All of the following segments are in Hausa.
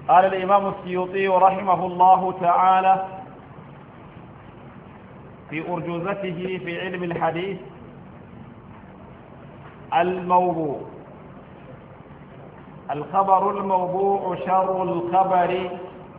قال الإمام السيوطي رحمه الله تعالى في أرجوزته في علم الحديث: الموضوع. الخبر الموضوع شر الخبر،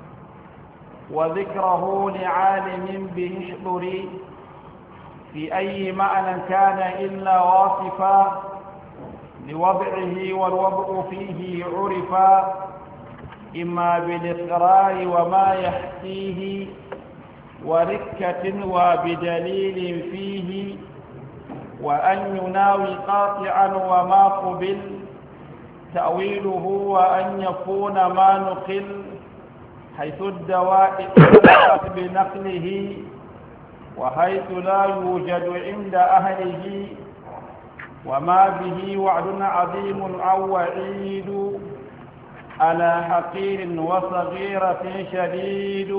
وذكره لعالم به احضري، في أي معنى كان إلا واصفا لوضعه، والوضع فيه عرفا، إما بالإقرار وما يحكيه، وركة وبدليل فيه، وأن يناوي قاطعا وما قبل تأويله، وأن يكون ما نقل حيث الدواء بنقله، وحيث لا يوجد عند أهله، وما به وعد عظيم أو وعيد على حقير وصغيرة شديد.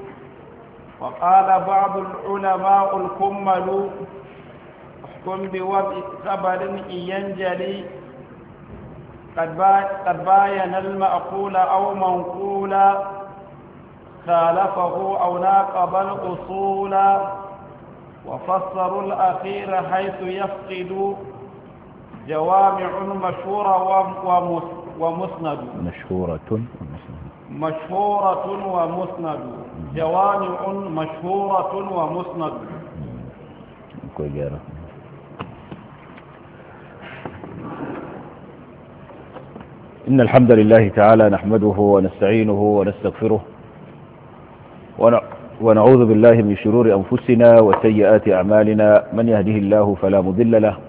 وقال بعض العلماء الكمل: احكم بوضع خبر ينجلي قد باين المأقول أو منقولا، خالفه أو ناقض الأصول، وفسروا الأخير حيث يفقد جوامع مشهورة ومسند. مشهورة ومسند. جوامع مشهورة ومسند. إن الحمد لله تعالى نحمده ونستعينه ونستغفره ونعوذ بالله من شرور أنفسنا وسيئات أعمالنا. من يهده الله فلا مضل له،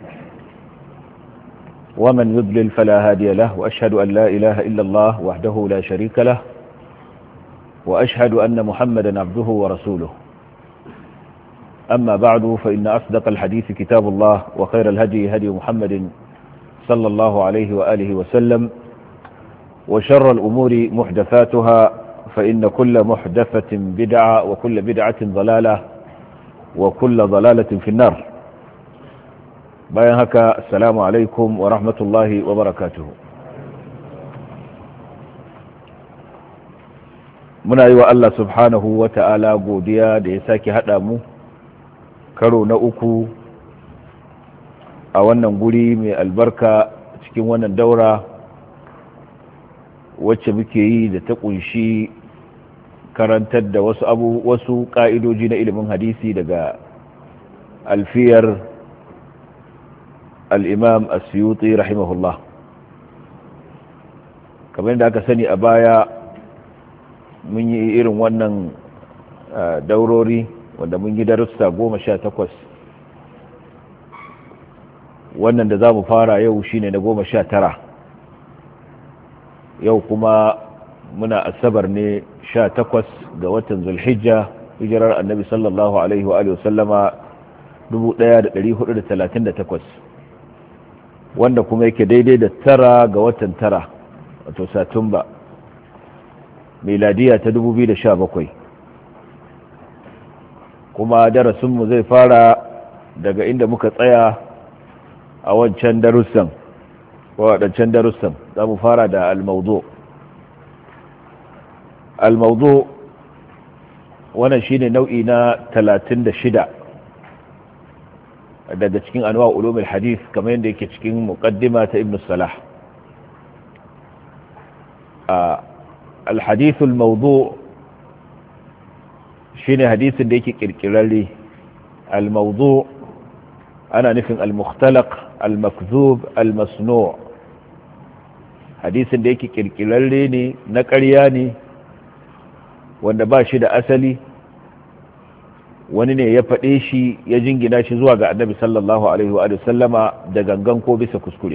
ومن يضلل فلا هادي له، وأشهد أن لا إله إلا الله وحده لا شريك له، وأشهد أن محمدا عبده ورسوله. أما بعد، فإن أصدق الحديث كتاب الله، وخير الهدي هدي محمد صلى الله عليه وآله وسلم، وشر الأمور محدثاتها، فإن كل محدثة بدعة، وكل بدعة ضلالة، وكل ضلالة في النار. bayan haka, assalamu alaikum wa rahmatullahi wa barakatuhu. Muna yi wa Allah subhanahu wa ta'ala godiya da ya sake haɗa mu karo na uku a wannan guri mai albarka cikin wannan daura wacce muke yi da ta ƙunshi karantar da wasu ƙa'idoji na ilimin hadisi daga alfiyar al'imam as-Suyuti rahimahullah. Kamar da aka sani a baya, mun yi irin wannan daurori wanda mun yi darussa 18. Wannan da za mu fara yau shine na 19. Yau kuma muna asabar ne 18 ga watan Zulhijja, hijirar annabi sallallahu alaihi wa alihi wasallama 1438, wanda kuma yake daidai da 9 ga watan 9 wato Satumba, miladiya ta 2017. kuma darasinmu zai fara daga inda muka tsaya a wancan darussan, waɗancan darussan. za mu fara da al-mawdu'. Al-mawdu' wannan shine nau'i na 36 daga cikin anwa ulumul hadith, kamar yadda yake cikin muqaddima ta Ibn Salah. al-hadith al-mawdu' shine hadisin da yake kirkirarre. al-mawdu' ana nufin al-mukhtalaq, al-makdhub, al-masnu'. hadisin da yake kirkirarre ne, na ƙarya ne, wanda ba shi da asali, wani ne ya faɗe shi ya jingina shi zuwa ga annabi sallallahu alaihi wa sallama da gangan ko bisa kuskure.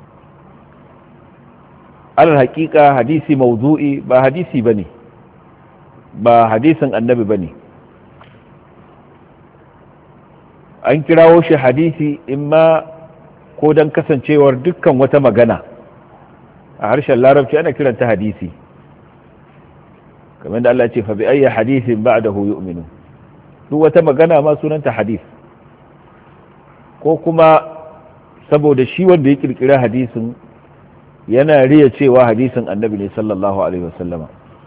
alal haƙiƙa hadisi mawdu'i ba hadisi bane, ba hadisin annabi bane. an kirawo shi hadisi imma ko don kasancewar dukkan wata magana a harshen larabci ana kiranta hadisi, kamar da Allah ce fa bi ayyi hadithin ba'dahu yu'minu. duk wata magana ma sunanta hadis. ko kuma saboda shi wanda ya kirkira hadisin yana riya cewa hadisin annabi ne sallallahu alaihi wasallama,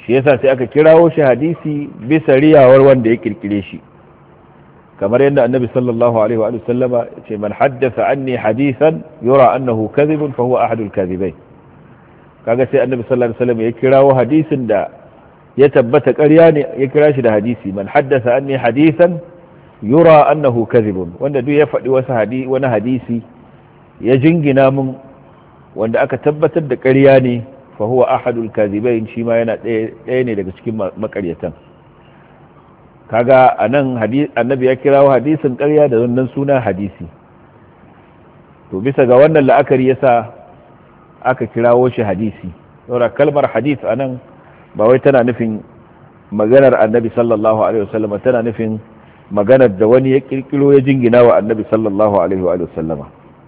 shi yasa sai aka kirawo shi hadisi bisa riyawar wanda ya kirkire shi, kamar yadda annabi sallallahu alaihi wa sallama ce man haddatha anni hadisan yura annahu kadhibun fa huwa ahadul kadhibain. kaga sai annabi sallallahu alaihi wasallam ya kirawo hadisin da ya tabbata ƙarya ne ya kira shi da hadisi, man haddatha anni hadisan yura annahu kadhibun, wanda duk ya faɗi wani hadisi ya jingina mun wanda aka tabbatar da ƙarya ne fa huwa ahadul kadhibain, shi ma yana ɗaya ne daga cikin makaryatan. kaga anan annabi ya kirawo hadisin ƙarya da wannan suna hadisi, to bisa ga wannan la'akari yasa aka kirawo shi hadisi. saboda kalmar hadith anan ba wai tana nufin maganar annabi sallallahu alaihi wasallam, tana nufin maganar da wani ya kirkiro ya jingina wa annabi sallallahu alaihi wasallama.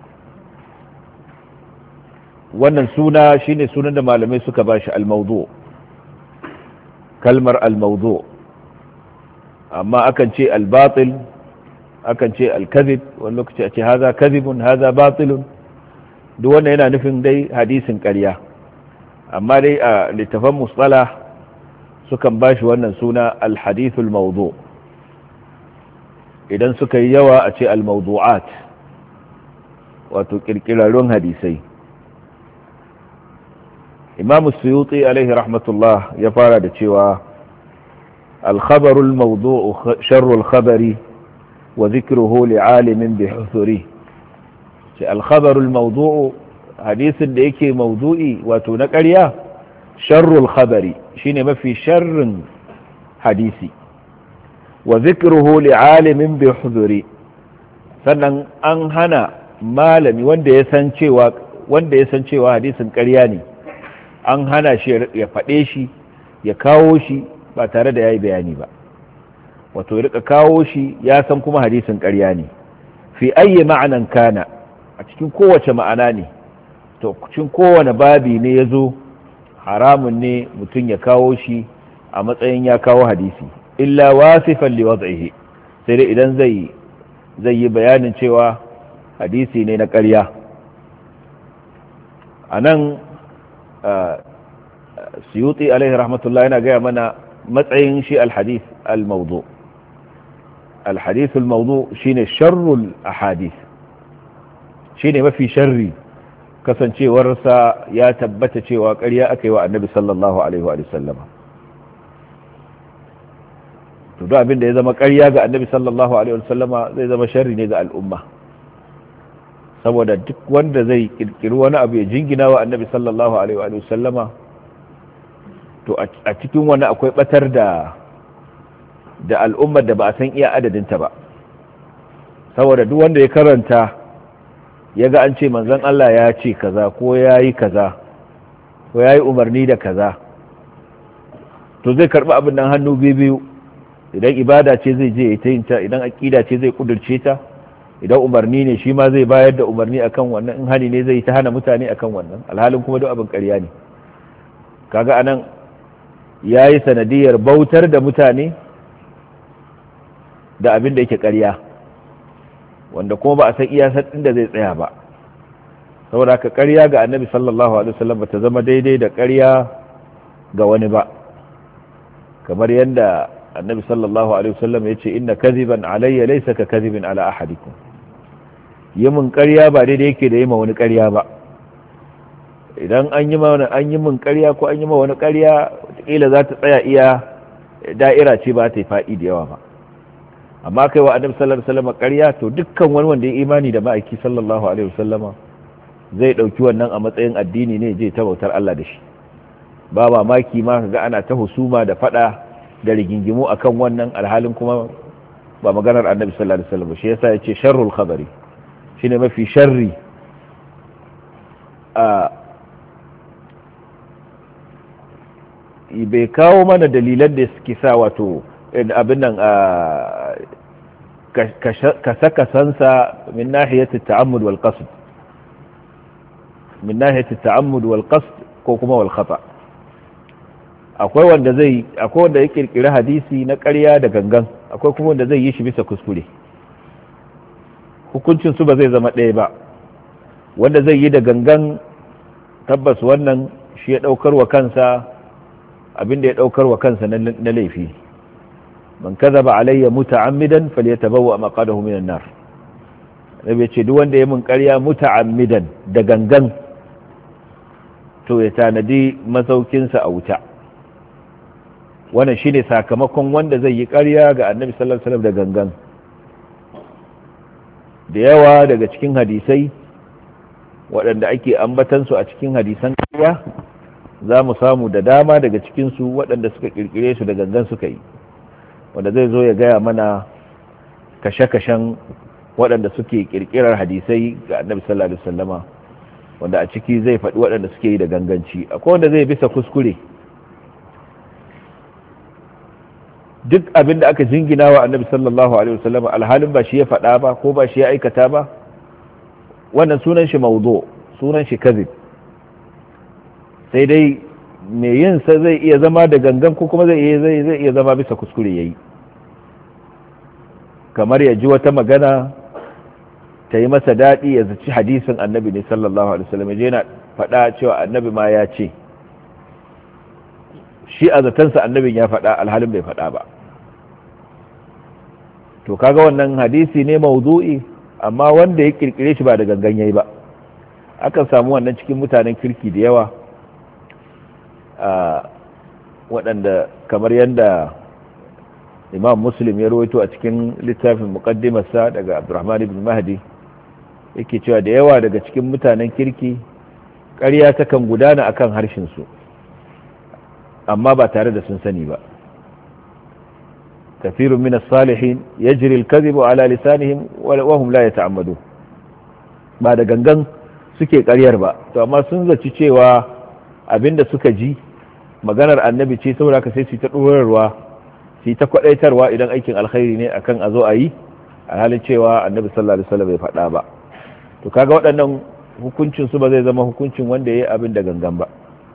wannan suna shine sunan da malamai suka bashi al-mawdu', kalmar al-mawdu'. amma akan ce al-batil, akan ce al-kadhib, wani lokaci a ce haza kadhibun haza batilun, duk wannan yana nufin dai hadisin ƙarya. amma dai a littafan mustalah sukan bashi wannan suna al-hadithul mawdu'. idan suka yi yawa a ce al-mawdu'at, wato kirkirarrun hadisai. imam suyuti alaihi rahmatullah ya fara da cewa al-khabarul mawdu'u sharrul khabari wa dhikruhu li'alimin bihusuri. ce al-khabarul mawdu'u, hadisin da yake mawdu'i wato na ƙarya, sharrul khabari shine mafi sharrin hadisi, wa dhikruhu li'alimin bihusuri, sannan an hana malami wanda ya san cewa hadisin ƙarya ne, an hana shi ya faɗe shi ya kawo shi ba tare da ya yi bayani ba, wato ya rika kawo shi ya san kuma hadisin ƙarya ne, fi ayyi ma'anan kana, a cikin kowace ma'ana ne, to cikin kowane babi ne ya zo, haramun ne mutum ya kawo shi a matsayin ya kawo hadisi, illa wasifan li wad'ihi, sai dai idan zai yi bayanin cewa hadisi ne na ƙarya. a nan suyuti alaihi rahmatullah yana gaya mana matsayin shi alhadith al-mawdu. alhadith al-mawdu shine sharrul ahadith, shine mafi sharri, kasancewarsa ya tabbata cewa ƙarya aka yi wa annabi sallallahu alaihi wa sallama. to duk abin da ya zama ƙarya ga annabi sallallahu alaihi wa sallama zai zama sharri ne ga al'umma, saboda duk wanda zai kirkiri wani abu ya jingina wa annabi sallallahu alaihi wa sallama, to a cikin wani akwai batar da al'ummar da ba a san iya adadinta ba. saboda duk wanda ya karanta ya ga an ce manzon Allah ya ce kaza ko ya yi kaza ko ya yi umarni da kaza, to zai karɓi abin nan hannu biyu. idan ibada ce zai je ta yin ta, idan aƙida ce zai kudurce ta, idan umarni ne shi ma zai bayar da umarni akan wannan, in hani ne zai ta hana mutane akan wannan, alhalin kuma duk abin ƙarya ne. kaga anan ya yi sanadiyar bautar da mutane da abin da yake ƙarya, wanda kuma ba a san iyasar inda zai tsaya ba. saboda haka ƙarya ga annabi sallallahu alaihi wasallam ba ta zama daidai da ƙarya ga wani ba, kamar yadda annabi sallallahu alaihi wasallam ya ce inna kadhiban alayya laysa ka kadhibin ala ahadikum, yimin ƙarya ba daidai yake da yima wani ƙarya ba. idan an yi min ƙarya ko an yi ma wani ƙarya, wataƙila za ta tsaya iya da'ira ce, ba ta yi faɗi da yawa ba. amma kai wa annabi sallallahu alaihi wasallam ƙarya, to dukkan wani wanda ya imani da ma'aiki sallallahu alaihi wasallama zai ɗauki wannan a matsayin addini ne, zai ta bautar Allah da shi. ba mamaki ma kaga ana ta husuma da faɗa da rigingimu akan wannan, alhalin kuma ba maganar annabi sallallahu alaihi wasallam. shi yasa yace sharrul khabari, shine mafi sharri. bai kawo mana dalilan da suke sa wato abin nan ka saka sansa min nahiyati ta'ammud wal qasd, min nahiyati ta'ammud wal qasd ko kuma wal khata. akwai wanda ya kirkiri hadisi na ƙarya da gangan, akwai kuma wanda zai yi shi bisa kuskure. hukuncin su ba zai zama ɗaya ba. wanda zai yi da gangan, tabbas wannan shi ya ɗaukar wa kansa abinda ya daukar wa kansa na laifi. man kadhaba alayya muta'ammidan falyatabawwa maqadahu minan nar. Nabi ce duk wanda ya mun ƙarya muta'ammidan da gangan to ya tanadi masaukinsa a wuta. Wannan shine sakamakon wanda zai yi ƙarya ga Annabi sallallahu alaihi wasallam da gangan. Da yawa daga cikin hadisai waɗanda ake ambatansu a cikin hadisan ƙarya za mu samu da dama daga cikinsu waɗanda suka ƙirƙire su da gangan suka yi, wanda zai zo ya gaya mana kashe-kashen waɗanda suke ƙirƙirar hadisai ga Annabi sallallahu alaihi wasallama, wanda a ciki zai faɗi waɗanda suke yi da ganganci. Akwai wanda zai bisa kuskure, duk abin da aka jingina wa Annabi sallallahu alaihi wasallama alhalin ba shi ya faɗa ba ko ba shi ya aikata ba, wannan sunan shi mawdu, sunan shi kadhib. Sai dai mai yin sa zai iya zama da gangan ko kuma zai iya zama bisa kuskure yayi. Kamar ya ji wata magana ta yi masa daɗi, ya zaci hadisin Annabi ne sallallahu alaihi wasallam, je yana faɗa cewa Annabi ma ya ce, shi a zatansa Annabin ya faɗa alhalin bai faɗa ba. To kaga wannan hadisi ne mawdu'i, amma wanda ya kirkire shi ba da gangan yayi ba. Akan samu wannan cikin mutanen kirki da yawa, waɗanda kamar yadda Imam Muslim ya rawaito a cikin littafin muqaddimarsa daga Abdurrahman ibn Mahdi, yake cewa da yawa daga cikin mutanen kirki ƙarya takan gudana akan harshen su, amma ba tare da sun sani ba. kathirun min as-salihin yajri al-kadhibu ala lisanihim wa hum la yata'ammadu. Ba da gangan suke ƙaryar ba, to amma sun zaci cewa abinda suka ji maganar Annabi ce, saboda ka sai su ta dorarwa, su ta kwadaitarwa idan aikin alkhairi ne akan a zo a yi, a halin cewa Annabi sallallahu alaihi wasallam bai faɗa ba. To kaga waɗannan hukuncin su ba zai zama hukuncin wanda yayi abin da gangan ba.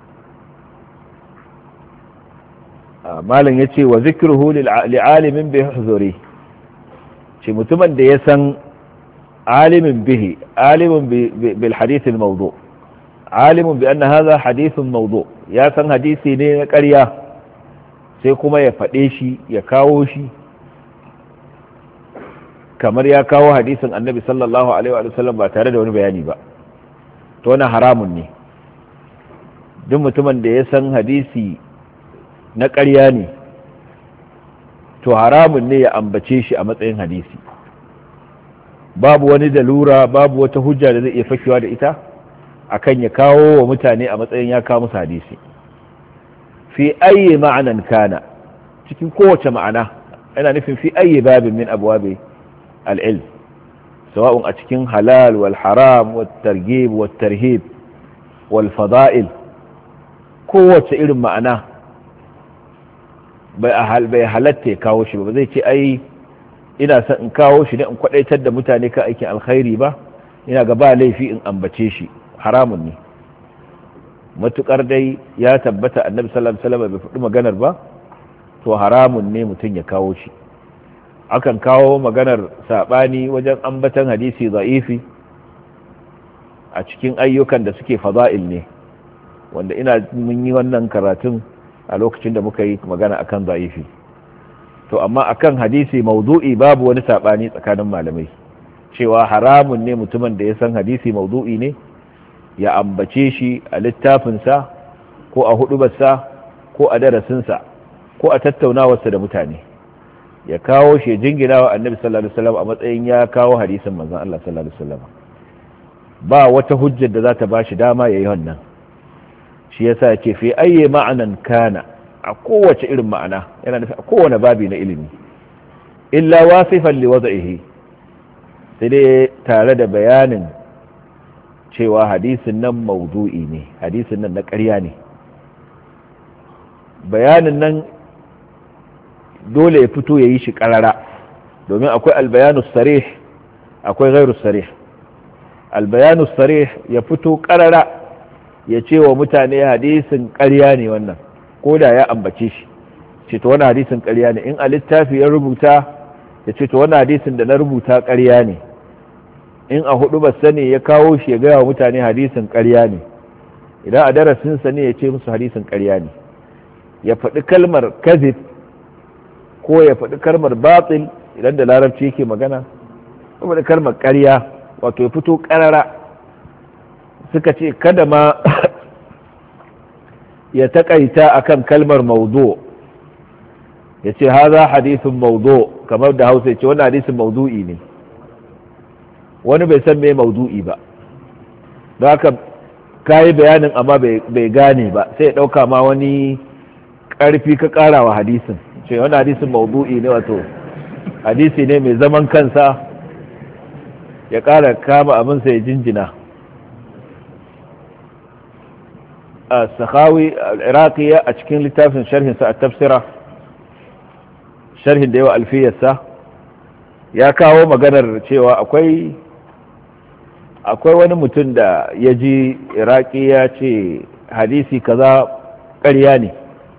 Malam yace wa zikruhu li'alimin bi huzuri, ce mutumin da ya san alimin bihi, alimin bil hadith al mawdu, alimin bi anna hadha hadith mawdu, ya san hadisi ne na ƙarya, sai kuma ya faɗe shi, ya kawo shi kamar ya kawo hadisin Annabi sallallahu alaihi wa sallam ba tare da wani bayani ba, to wannan haramun ne. Duk mutumin da ya san hadisi na ƙarya ne, to haramun ne ya ambace shi a matsayin hadisi. Babu wani dalura, babu wata hujja da zai iya fakewa da ita akan ya kawo wa mutane a matsayin ya kawo musu hadisi. Fi ayyi ma'anan kana, cikin kowace ma'ana, yana nufin fi ayyi babin min abwabi al-ilm, sawa'un a cikin halal wal haram wat targhib wat tarhib wal fada'il, kowace irin ma'ana bai halatta ya kawo shi ba. Zai ce ai ina son in kawo shi ne in kwadaitar da mutane kan aikin alkhairi ba, ina ga ba laifi in ambace shi. Haramun ne, matukar dai ya tabbata Annabi sallallahu alaihi wasallam bai faɗi maganar ba, to haramun ne mutum ya kawo shi. Akan kawo maganar sabani wajen ambatan hadisi za'ifi a cikin ayyukan da suke fada'il ne, wanda ina mun yi wannan karatun a lokacin da muka yi magana akan za'ifi. To amma akan hadisi mawdu'i babu wani sabani tsakanin malamai cewa haramun ne mutumin da ya san hadisi mawdu'i ne ya ambace shi a littafinsa ko a hudubarsa ko a darasinsa ko a tattaunawarsa da mutane, ya kawo shi jingina wa Annabi sallallahu alaihi wasallam a matsayin ya kawo hadisin manzon Allah sallallahu alaihi wasallam. Ba wata hujjar da za ta bashi dama yayi wannan. Shi yasa yake fi ayyi ma'anan kana, a kowace irin ma'ana, yana nufi a kowane babi na ilimi, illa wasifan li wad'ihi, sai dai tare da bayanin cewa hadisin nan mawdu'i ne, hadisin nan na ƙarya ne. Bayanin nan dole ya fito ya yi shi ƙarara, domin akwai albayanu sarih, akwai ghairu sarih. Albayanu sarih ya fito ƙarara ya ce wa mutane hadisin ƙarya ne wannan, ko da ya ambace shi, ce to wannan hadisin ƙarya ne. In a littafi ya rubuta, ya ce to wannan hadisin da na rubuta ƙarya ne. In a hudu ba sani ya kawo shi ya gaya wa mutane hadisin ƙarya ne. Idan a darasinsa ne ya ce musu hadisin ƙarya ne. ya faɗi kalmar kazib ko ya faɗi kalmar batil idan da larabci yake magana, ko faɗi kalmar ƙarya, wato ya fito ƙarara. suka ce kada ma ya taƙaita akan kalmar maudu, ya ce haza hadisin maudu, kamar da Hausa ya ce wannan hadisin maudu'i ne. wani bai san me maudu'i ba, don haka kayi bayanin amma bai gane ba, sai ya ɗauka ma wani ƙarfi ka ƙara wa hadisin, ce wani hadisin maudu'i ne, wato hadisi ne mai zaman kansa, ya ƙara kama abinsa ya jinjina. a sakhawi al-iraqi a cikin littafin sharhinsa a tafsira, sharhin da yawa alfiyarsa, ya kawo maganar cewa akwai wani mutum da ya ji iraki ya ce hadisi kaza ƙarya ne,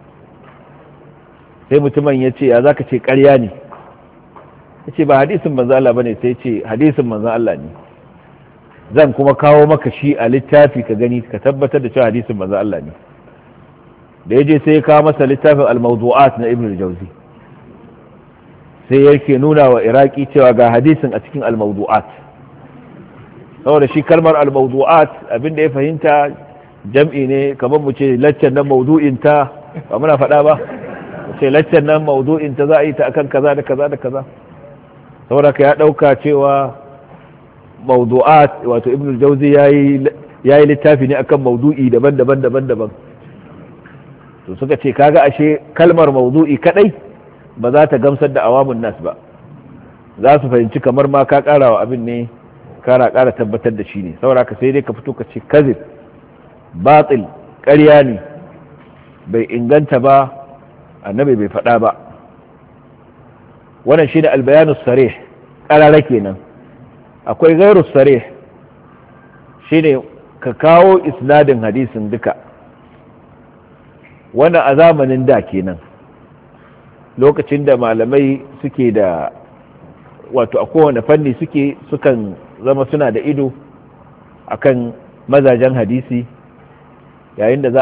sai mutumin ya ce ya za ka ce ƙarya ne, ya ce ba hadisin manzan Allah ba ne, sai ce hadisin manzan Allah ne, zan kuma kawo maka shi a littafi ka gani ka tabbatar da cewa hadisin manzan Allah ne. da ya je sai ya kawo masa littafin al-mawdu'at na ibn al-jawzi, sai yake nuna wa iraki cewa ga hadisin a cikin al-mawdu'at, saboda shi kalmar al-mawdu'at abinda ya fahimta jam'i ne, kamar mu ce laccan nan mawdu'in ta, ba muna faɗa ba, mu ce laccan nan mawdu'in ta za a yi ta akan kaza da kaza da kaza, saboda ka ya ɗauka cewa mawdu'at wato ibn al-jawzi yayi littafi ne akan mawdu'i daban-daban daban-daban. to suka ce kaga ashe kalmar mawdu'i kadai ba za ta gamsar da awamun nas ba, za su fahimci kamar ma ka kara wa abin ne, kara tabbatar da shi ne, saboda ka sai dai ka fito ka ce kazib, batil, ƙarya ne, bai inganta ba, annabi bai faɗa ba. wannan shine albayanu sarih, ƙarara kenan. akwai gairu sarih, shine ka kawo isnadin hadisin duka. wannan a zamanin da kenan, lokacin da malamai suke da, wato a kowane fanni sukan zama suna da ido akan mazajen hadisi, yayin da za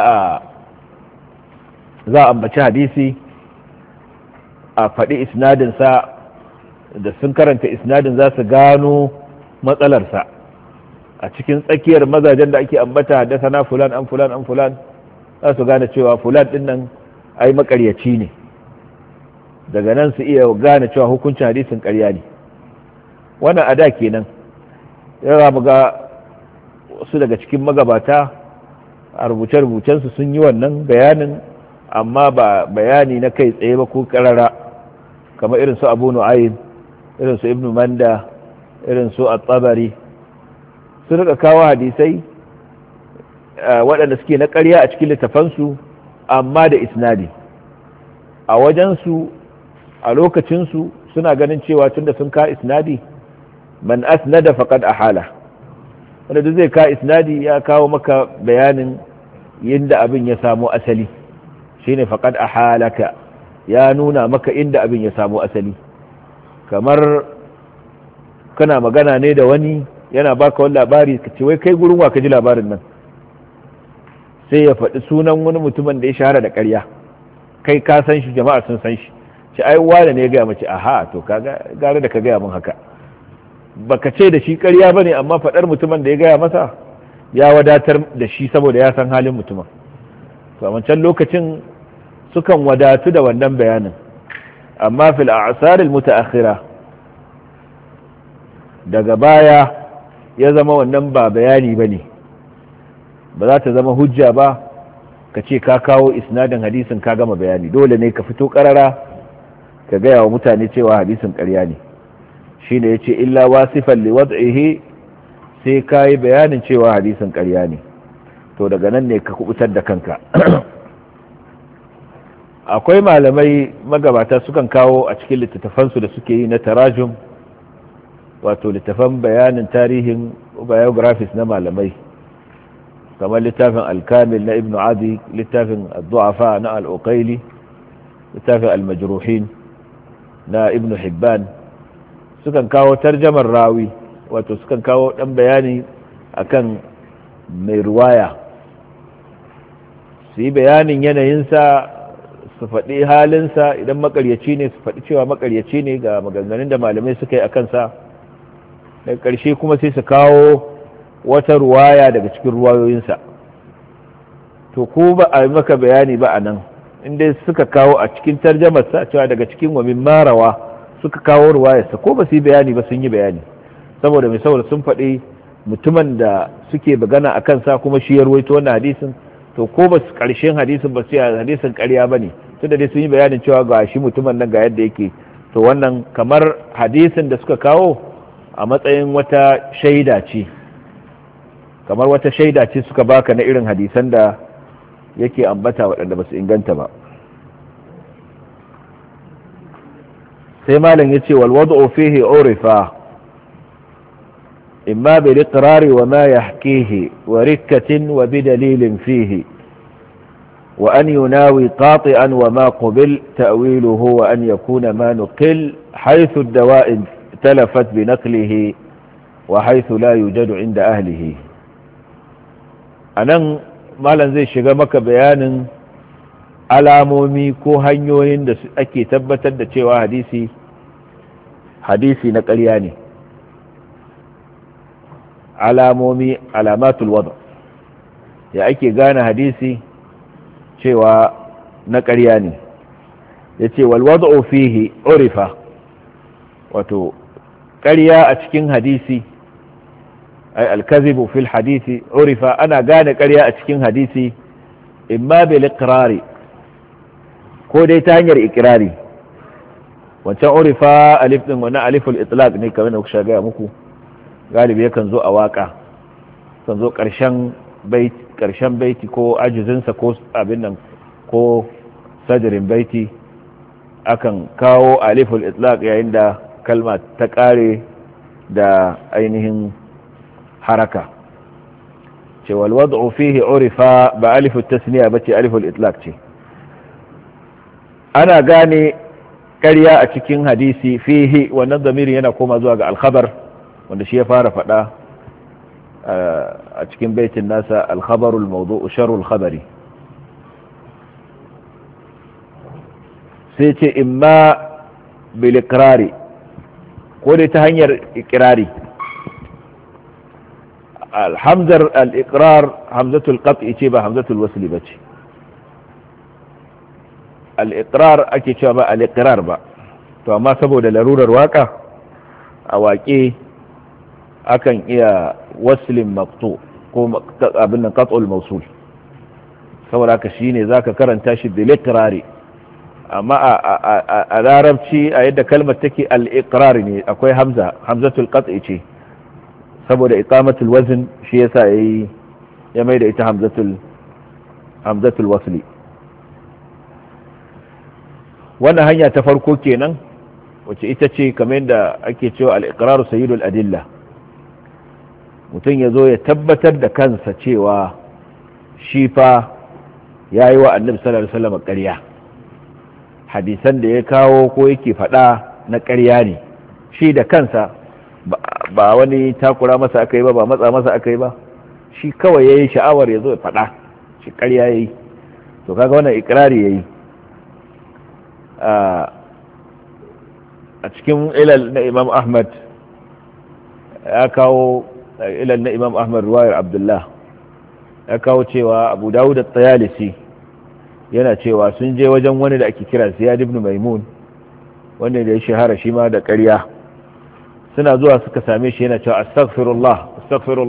a ambaci hadisi a faɗi isnadinsa, da sun karanta isnadin za su gano matsalarsa a cikin tsakiyar mazajen da ake ambata, haddasa na fulan an fulan an fulan, za su gane cewa fulan ɗin nan ai makaryaci ne, daga nan su iya gane cewa hukuncin hadisin ƙarya ne. wannan ada kenan. yawa mu ga wasu daga cikin magabata a rubuce-rubucensu sun yi wannan bayanin, amma ba bayani na kai tsaye ba ko karara, kamar irin su Abu Nu'aym, irin su Ibn Manda, irin su At-Tabari, sun rika kawo hadisai waɗanda suke na ƙarya a cikin littafansu, amma da isnadi. a wajensu, a lokacinsu, suna ganin cewa tunda sun ka isnadi, man asnada faqad ahala, wanda duk zai ka isnadi ya kawo maka bayanin yadda abin ya samo asali, shine faqad ahalaka, ya nuna maka inda abin ya samo asali. kamar kana magana ne da wani yana baka wani labari, ka ce wai kai gurin wa ka ji labarin nan, sai ya faɗi sunan wani mutumin da ya shahara da ƙarya, kai ka san shi, jama'a sun san shi, ce ai wane ne ya gaya mace, aha to kaga gare da ka gaya min haka, baka ce da shi ƙarya bane, amma faɗar mutumin da ya gaya masa ya wadatar da shi saboda ya san halin mutumin. to a wancan lokacin sukan wadatu da wannan bayanin, amma fil a'sar al mutaakhira, daga baya ya zama wannan ba bayani bane, ba za ta zama hujja ba ka ce ka kawo isnadin hadisin ka gama bayani, dole ne ka fito karara ka gaya wa mutane cewa hadisin ƙarya ne. shine yace illa wasifan li wad'ihi, sai kai bayanin cewa hadisin ƙarya ne, to daga nan ne ka kubutar da kanka. akwai malamai magabata sukan kawo a cikin littattafansu da suke yi na tarajum, wato littafan bayanin tarihin biographies na malamai, kamar littafin al-kamil na ibn adi, littafin ad-du'afa na al-uqayli, littafin al-majruhin na ibn hibban. sukan kawo tarjamar rawi, wato sukan kawo dan bayani akan mai ruwaya, su yi bayanin yanayinsa, su faɗi halinsa, idan makaryaci ne su faɗi cewa makaryaci ne ga maganganun da malamai suka yi a kansa. daga ƙarshe kuma sai su kawo wata ruwaya daga cikin ruwayoyinsa. to ko ba a maka bayani ba a nan, inda suka kawo a cikin tarjamarsa cewa daga cikin wamin marawa suka kawo ruwayarsa, ko ba su yi bayani ba sun yi bayani, saboda mai saboda sun faɗi mutumin da suke bagana a kansa kuma shi ya ruwaito wannan hadisin. to ko ba su ƙarshen hadisin ba su yi hadisin ƙarya ba ne, tun da dai sun yi bayanin cewa ga shi mutumin nan ga yadda yake. to wannan kamar hadisin da suka kawo a matsayin wata shaida ce, kamar wata shaida ce suka baka na irin hadisan da yake ambata waɗanda ba su inganta ba. sai malam ya ce walwadu fihi urifa imma bil iqrari wa ma yahkihi wa rikkatin wa bi dalilin fihi wa an yunawi qati'an wa ma qabil ta'wiluhu wa an yakuna ma nuqil haythu ad-dawa'i talafat bi naqlihi wa haythu la yujadu 'inda ahlihi. anan malam zai shiga maka bayanin alamomi ko hanyoyin da ake tabbatar da cewa hadisi na ƙarya ne. alamatul wada, ya ake gane hadisi cewa na ƙarya ne. ya ce walwada'u fihi urifa, wato ƙarya a cikin hadisi, ay alkazibu fil hadisi urifa, ana gane ƙarya a cikin hadisi imma bil iqrari, ko dai ta hanyar iqrari. wancan urifa alif din wannan aliful itlaq ne kamar da kuka gaya muku, galibi yakan zo a waka, kan zo karshen baiti ko ajizinsa ko abin nan ko sadrin baiti, akan kawo aliful itlaq yayin da kalma ta kare da ainihin haraka. ce wal wad'u fihi urifa ba alifut tasniya bace, aliful itlaq ce. ana gane ƙarya a cikin hadisi fihi, wannan zamirin yana koma zuwa ga alkhabar, wanda shi ya fara faɗa a cikin baitin nasa alkhabarul mawdu'u sharrul khabari. sai ce imma bil iqrari, ko dai ta hanyar iqrari. alhamzar al-iqrar hamzatul qat'i ce ba hamzatul wasli bace. al-iqrar ake cewa ba al-iqrar ba, to amma saboda larurar waka a waƙe akan iya waslin maqtu ko abin nan qat'ul mawsul, saboda haka shine zaka karanta shi bil iqrari. amma a larabci a yadda kalmar take al-iqrar ne, akwai hamzatul qat'i ce, saboda iqamatul wazn shi yasa ya mai da ita hamzatul wasli. wannan hanya ta farko kenan, wacce ita ce kamar yadda ake cewa al-iqraru sayyidul adilla. mutum ya zo ya tabbatar da kansa cewa shi fa yayi wa annabi sallallahu alaihi wasallam ƙarya, hadisan da ya kawo ko yake faɗa na ƙarya ne, shi da kansa ba wani takura masa aka yi ba matsa masa aka yi ba, shi kawai yayi sha'awar ya zo ya faɗa shi ƙarya yayi. to kaga wannan ikrari yayi. a cikin ilal na Imam Ahmad ya kawo ilal na Imam Ahmad ruwayar Abdullah ya kawo cewa Abu Dawud at-Tayalisi yana cewa sun je wajen wani da ake kira Ziyad ibn Maimun, wanda da ya shahara shi ma da ƙarya. suna zuwa suka same shi yana cewa astaghfirullah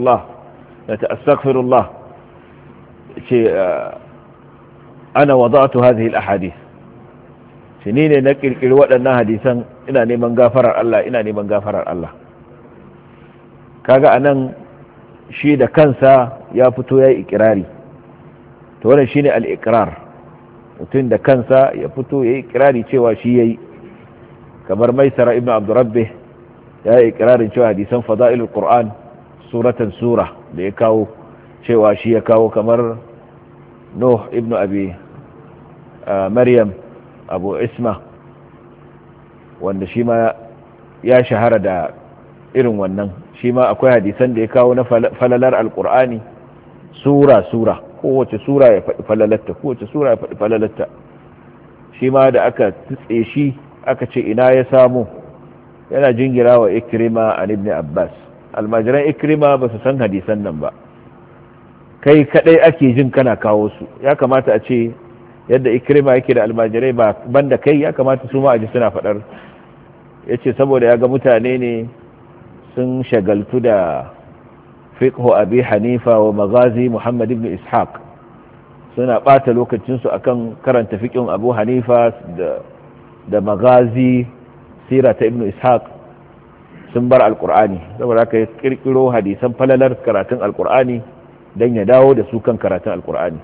ce ana wada'tu hadhihi al-ahadith, shi ne na kirkiri waɗannan hadisan, ina neman gafarar Allah. kaga anan shi da kansa ya fito yayi ikrari. to wannan shine al-iqrar, mutum da kansa ya fito yayi ikrari cewa shi yayi. kamar Maisara ibn Abdurrabbih ya yi ikirarin cewa hadisan fada'ilul Qur'an suratan sura da ya kawo cewa shi ya kawo. kamar Nuh ibn Abi Maryam Abu Isma, wanda shi ma ya shahara da irin wannan, shi ma akwai hadisan da ya kawo na falalar alkur'ani sura kowace sura ya faɗi falalarta, shi ma da aka tutse shi aka ce ina ya samu, yana jingira wa Ikrima an ibn Abbas. Almajiran Ikrima ba su san hadisan nan ba, kai kadai ake jin kana kawo su. Ya kamata a ce yadda Ikrima yake da almajirai ba banda kai, ya kamata su ma a ji suna fadar. Yace saboda ya ga mutane ne sun shagaltu da fiqhu Abi Hanifa wa magazi Muhammad ibn Ishaq, suna bata lokacinsu akan karanta fiqhun Abu Hanifa da magazi sira ta ibn Ishaq, sun bar alqur'ani. Saboda haka ya kirkiro hadisan falalar karatun alqur'ani dan ya dawo da su kan karatun alqur'ani.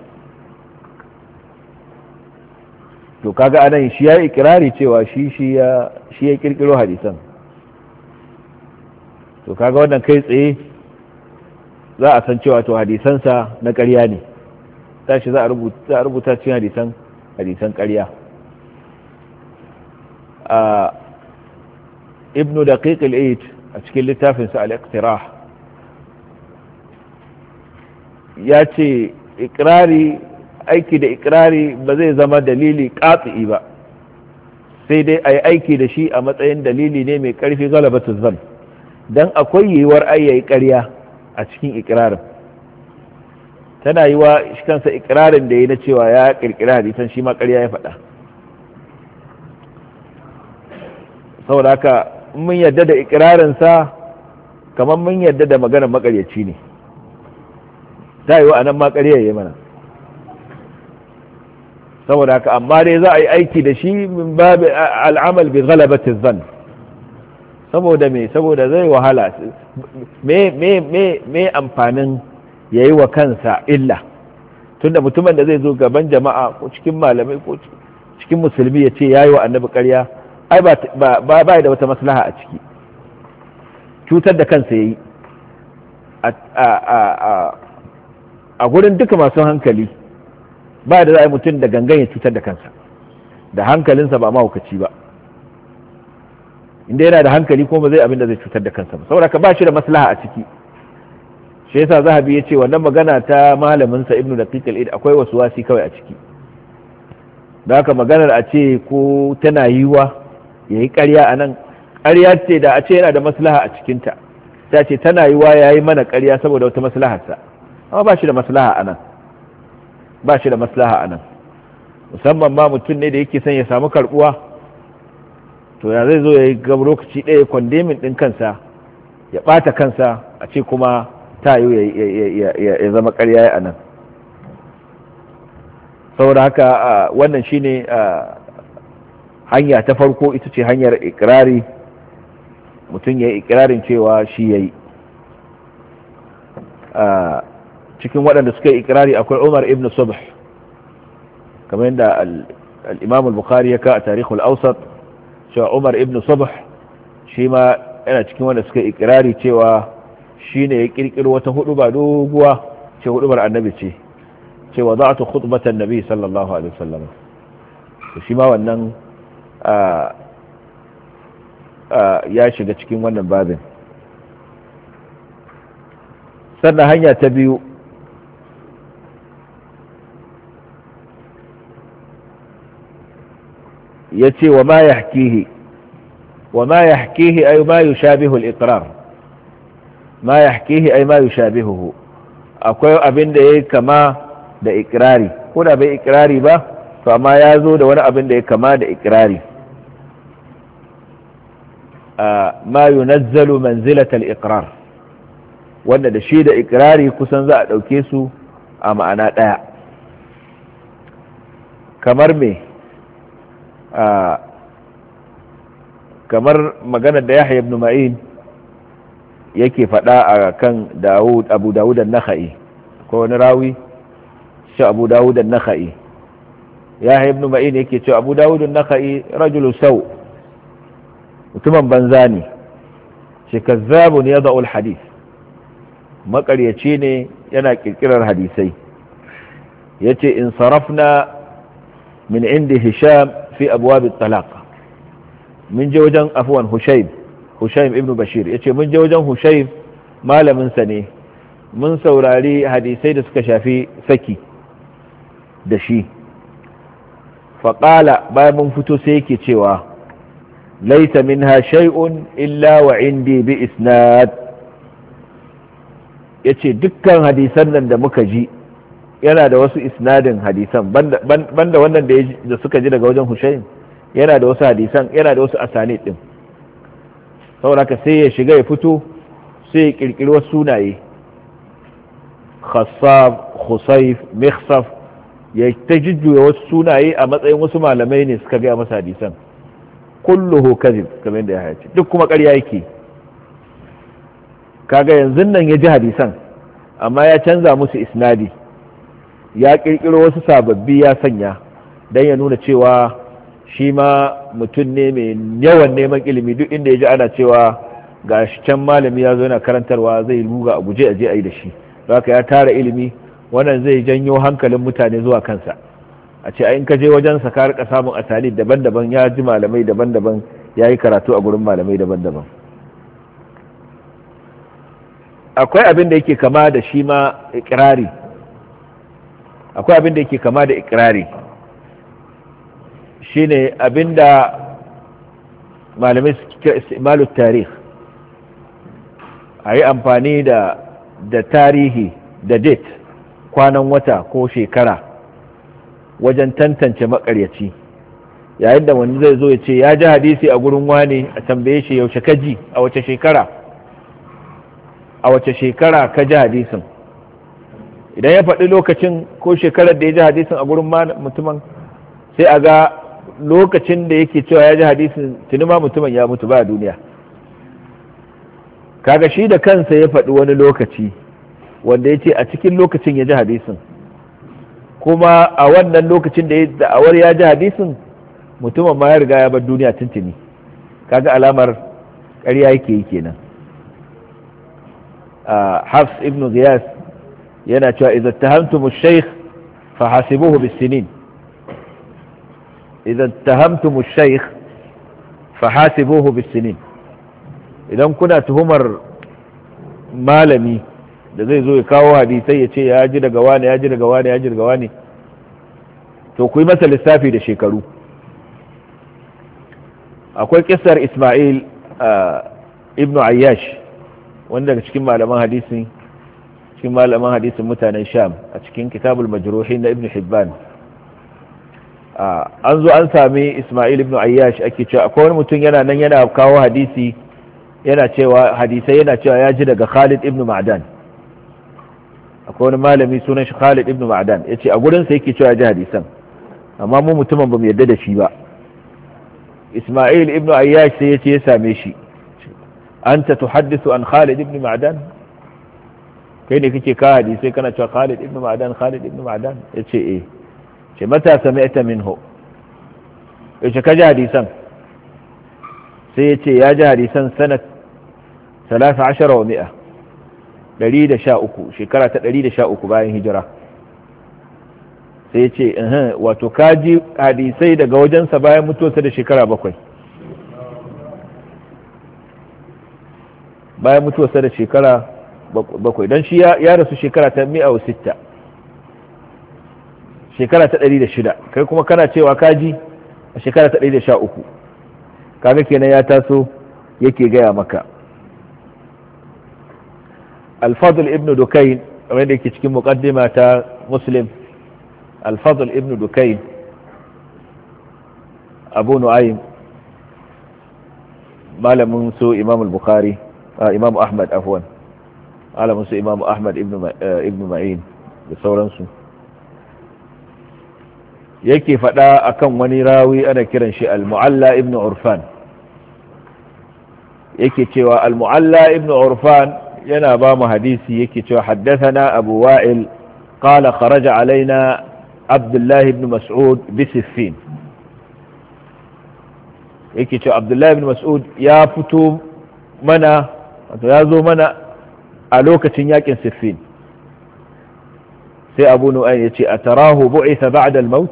To kaga anan shi ya ikirari cewa shi ya kirkiro hadisan. To kaga wannan kai tsaye za a san cewa to hadisansa na ƙarya ne, tashi za a rubuta cikin hadisan ƙarya. Ibn Daqiq al-Eid a cikin littafinsa al-Iqtirah ya ce aiki da ikirari ba zai zama dalili qat'i ba, sai dai ayi aiki da shi a matsayin dalili ne mai karfi galabatu zan, dan akwai yiwuwar ayyayi ƙarya a cikin ikirarin. Tana yiwa shi kansa ikirarin da yi na cewa ya kirkira hadisan shi ma ƙarya ya faɗa. Saboda haka mun yadda da ikirarinsa kamar mun yadda da maganar makaryaci ne, ta yiwa anan ma ƙarya ya yi mana. saboda haka amma dai za a yi aiki da shi min babu al'amal bi ghalabati dhann. Saboda me? Saboda zai wahala. me amfanin yayi wa kansa illa, tunda mutumin da zai zo gaban jama'a ko cikin malamai ko cikin musulmi ya ce yayi wa annabi ƙarya, ai ba da wata maslaha a ciki, cutar da kansa yayi. a gurin duka masu hankali ba da za a yi mutum da gangan ya cutar da kansa, da hankalinsa ba mahaukaci ba, inda yana da hankali kuma zai abin da zai cutar da kansa ba, saboda ka ba shi da maslaha a ciki. shi yasa Zahabi ya ce wannan magana ta malaminsa Ibn Daqiq al-Eid akwai wasu wasi kawai a ciki. da haka maganar a ce ko tana yiwa ya yi ƙarya a nan, ƙarya ce da a ce yana da maslaha a cikinta, ta ce tana yiwa ya yi mana ƙarya saboda wata maslaharsa, amma ba shi da maslaha a nan, ba shi da maslaha a nan. Musamman ma mutum ne da yake son ya samu karbuwa, to ya zai zo ya yi gab lokaci ɗaya kwandemin ɗin kansa, ya ɓata kansa, a ce kuma ta yi ya zama ƙarya a nan. saboda haka wannan shine hanya ta farko, ita ce hanyar ikirari, mutum ya yi ikirarin cewa shi ya yi. cikin waɗanda suka yi ikirari akwai Umar ibn Subh, kamar yadda al-Imam al-Bukhari ya ka a Tarikhul Awsat cewa Umar ibn Subh shi ma yana cikin wanda suka yi ikirari cewa shi ne ya kirkiro wata huduba doguwa, ce hudubar annabi ce, cewa za ta khutbatan nabi sallallahu alaihi wasallam. shi ma wannan ya shiga cikin wannan babin. sannan hanya ta biyu, ya ce wa ma yahkihi ay ma yushabihu al-iqrar, ma yahkihi ay ma yushabihuhu, akwai abin da yayi kama da ikrari, ko da bai ikrari ba to amma ya zo da wani abin da ya kama da ikrari. ma yunazzalu manzilat al-iqrar, wanda da shi da ikrari kusan za a dauke su a ma'ana daya. kamar me? kamar maganar da Yahya ibn Ma'in yake faɗa a kan Abu Dawud an-Nakhai, ko wani rawi shi Abu Dawud an-Nakhai. Yahya ibn Ma'in yake cewa Abu Dawud an-Nakhai rajulu saw, mutumin banza ne, shi kazzabun yada'u al-hadith, makaryaci ne, yana kirkirar hadisai. yace in sarafna min indi Hisham fi abwab at-talaq, mun je wajen afwan Hushaym ibn Bashir, yace mun je wajen Hushaym malamin sa ne, mun saurari hadisai da suka shafi saki da shi. faƙala bayan mun fito sai yake cewa laisa minha shay'un illa wa indi bi isnad, yace dukkan hadisan nan da muka ji yana da wasu isnadin hadisan banda wannan da suka ji daga wajen Hushaym, yana da wasu hadisan, yana da wasu asanid din. saboda ka sai ya shiga ya fito sai ya kirkiri wasu sunaye, khassab, khusayf, mikhsaf, ya ta jujjuya wasu sunaye a matsayin wasu malamai ne suka gaya masa hadisan. kulluhu kadhib, kamar yadda ya hayace duk kuma ƙarya yake. kaga yanzu nan ya ji hadisan amma ya canza musu isnadi, ya kirkiro wasu sababbi ya sanya don ya nuna cewa shi ma mutum ne mai yawan neman ilimi. duk inda ya ji ana cewa ga shi can malami ya zo yana karantarwa zai ruga a guje a je a yi da shi, haka ya tara ilimi. wannan zai janyo hankalin mutane zuwa kansa, a ce in ka je wajensa ka rika samun asali daban-daban, ya ji malamai daban-daban, ya yi karatu a gurin malamai daban-daban. akwai abin da yake kama da shi ma ikirari, akwai abin da yake kama da ikirari shine abin da malamai suke kira istimalu tarih, a yi amfani da tarihi da date, kwanan wata ko shekara wajen tantance makaryaci. yayin da wani zai zo ya ce ya ji hadisi a gurin wane, a tambaye shi yaushe ka ji, a wace shekara, a wace shekara ka ji hadisin. idan ya faɗi lokacin ko shekarar da ya ji hadisin a gurin mutumin, sai a ga lokacin da yake cewa ya ji hadisin tuni ma mutumin ya mutu ba a duniya. kaga shi da kansa ya faɗi wani lokaci wanda ya ce a cikin lokacin ya ji hadisin, kuma a wannan lokacin da ya da'awar ya ji hadisin mutumin ma ya riga ya bar duniya tuntuni. kaga alamar ƙarya yake yi kenan. Hafs ibn Giyas yana cewa idza tahamtum ash-shaykh fa hasibuhu bis-sinin, idza tahamtum ash-shaykh fa hasibuhu bis-sinin. idan kuna tuhumar malami da zai zo ya kawo hadisai ya ce ya ji daga wani, ya ji daga wani, ya ji daga wani, to ku yi masa lissafi da shekaru. akwai kissar Ismail ibn Ayyash, wanda daga cikin malaman hadisin mutanen Sham, a cikin kitabul majruhin na Ibn Hibban. an zo an sami Ismail ibn Ayyash, ake cewa akwai wani mutum yana nan yana kawo hadisi, yana cewa hadisai, yana cewa ya ji daga Khalid ibn Ma'dan. akwai wani malami sunan shi Khalid ibn Ma'dan, yace a gurin sa yake cewa ya ji hadisan, amma mu mutumin bamu yarda da shi ba. Ismail ibn Ayyash sai yace ya same shi, anta tuhaddisu an Khalid ibn Ma'dan, kai ne kake kawo hadisai kana cewa Khalid ibn Ma'dan, Khalid ibn Ma'dan? yace eh. ce mata sami'ta minhu, yace ka ji hadisan? sai yace ya ji hadisan sanat 13 wa 100, 113, shekara ta 113 bayan hijira. sai ce wato kaji hadisai daga wajensa bayan mutuwarsa da shekara 7, bayan mutuwarsa da shekara 7, don shi ya rasu shekara ta 106, shekara ta 106, kai kuma kana cewa kaji a shekara ta 113. kaga kenan ya taso yake gaya maka. Al-Fadl ibn Dukayn, wanda yake cikin muqaddima ta Muslim, Al-Fadl ibn Dukayn Abu Nu'aym, malamin su Imam al-Bukhari, Imam Ahmad afwan, malamin su Imam Ahmad ibn Ma'in da sauransu, yake faɗa akan wani rawi ana kiran shi Al-Mu'alla ibn Urfan. yake cewa Al-Mu'alla ibn Urfan yana ba mu hadisi, yake cewa haddathana Abu Wa'il qala kharaja alaina Abdullah ibn Mas'ud bi Siffin. yake cewa Abdullah ibn Mas'ud ya fito mana, wato ya zo mana a lokacin yakin Siffin. sai Abu Nu'aym yace atarahu bu'itha ba'da al-maut,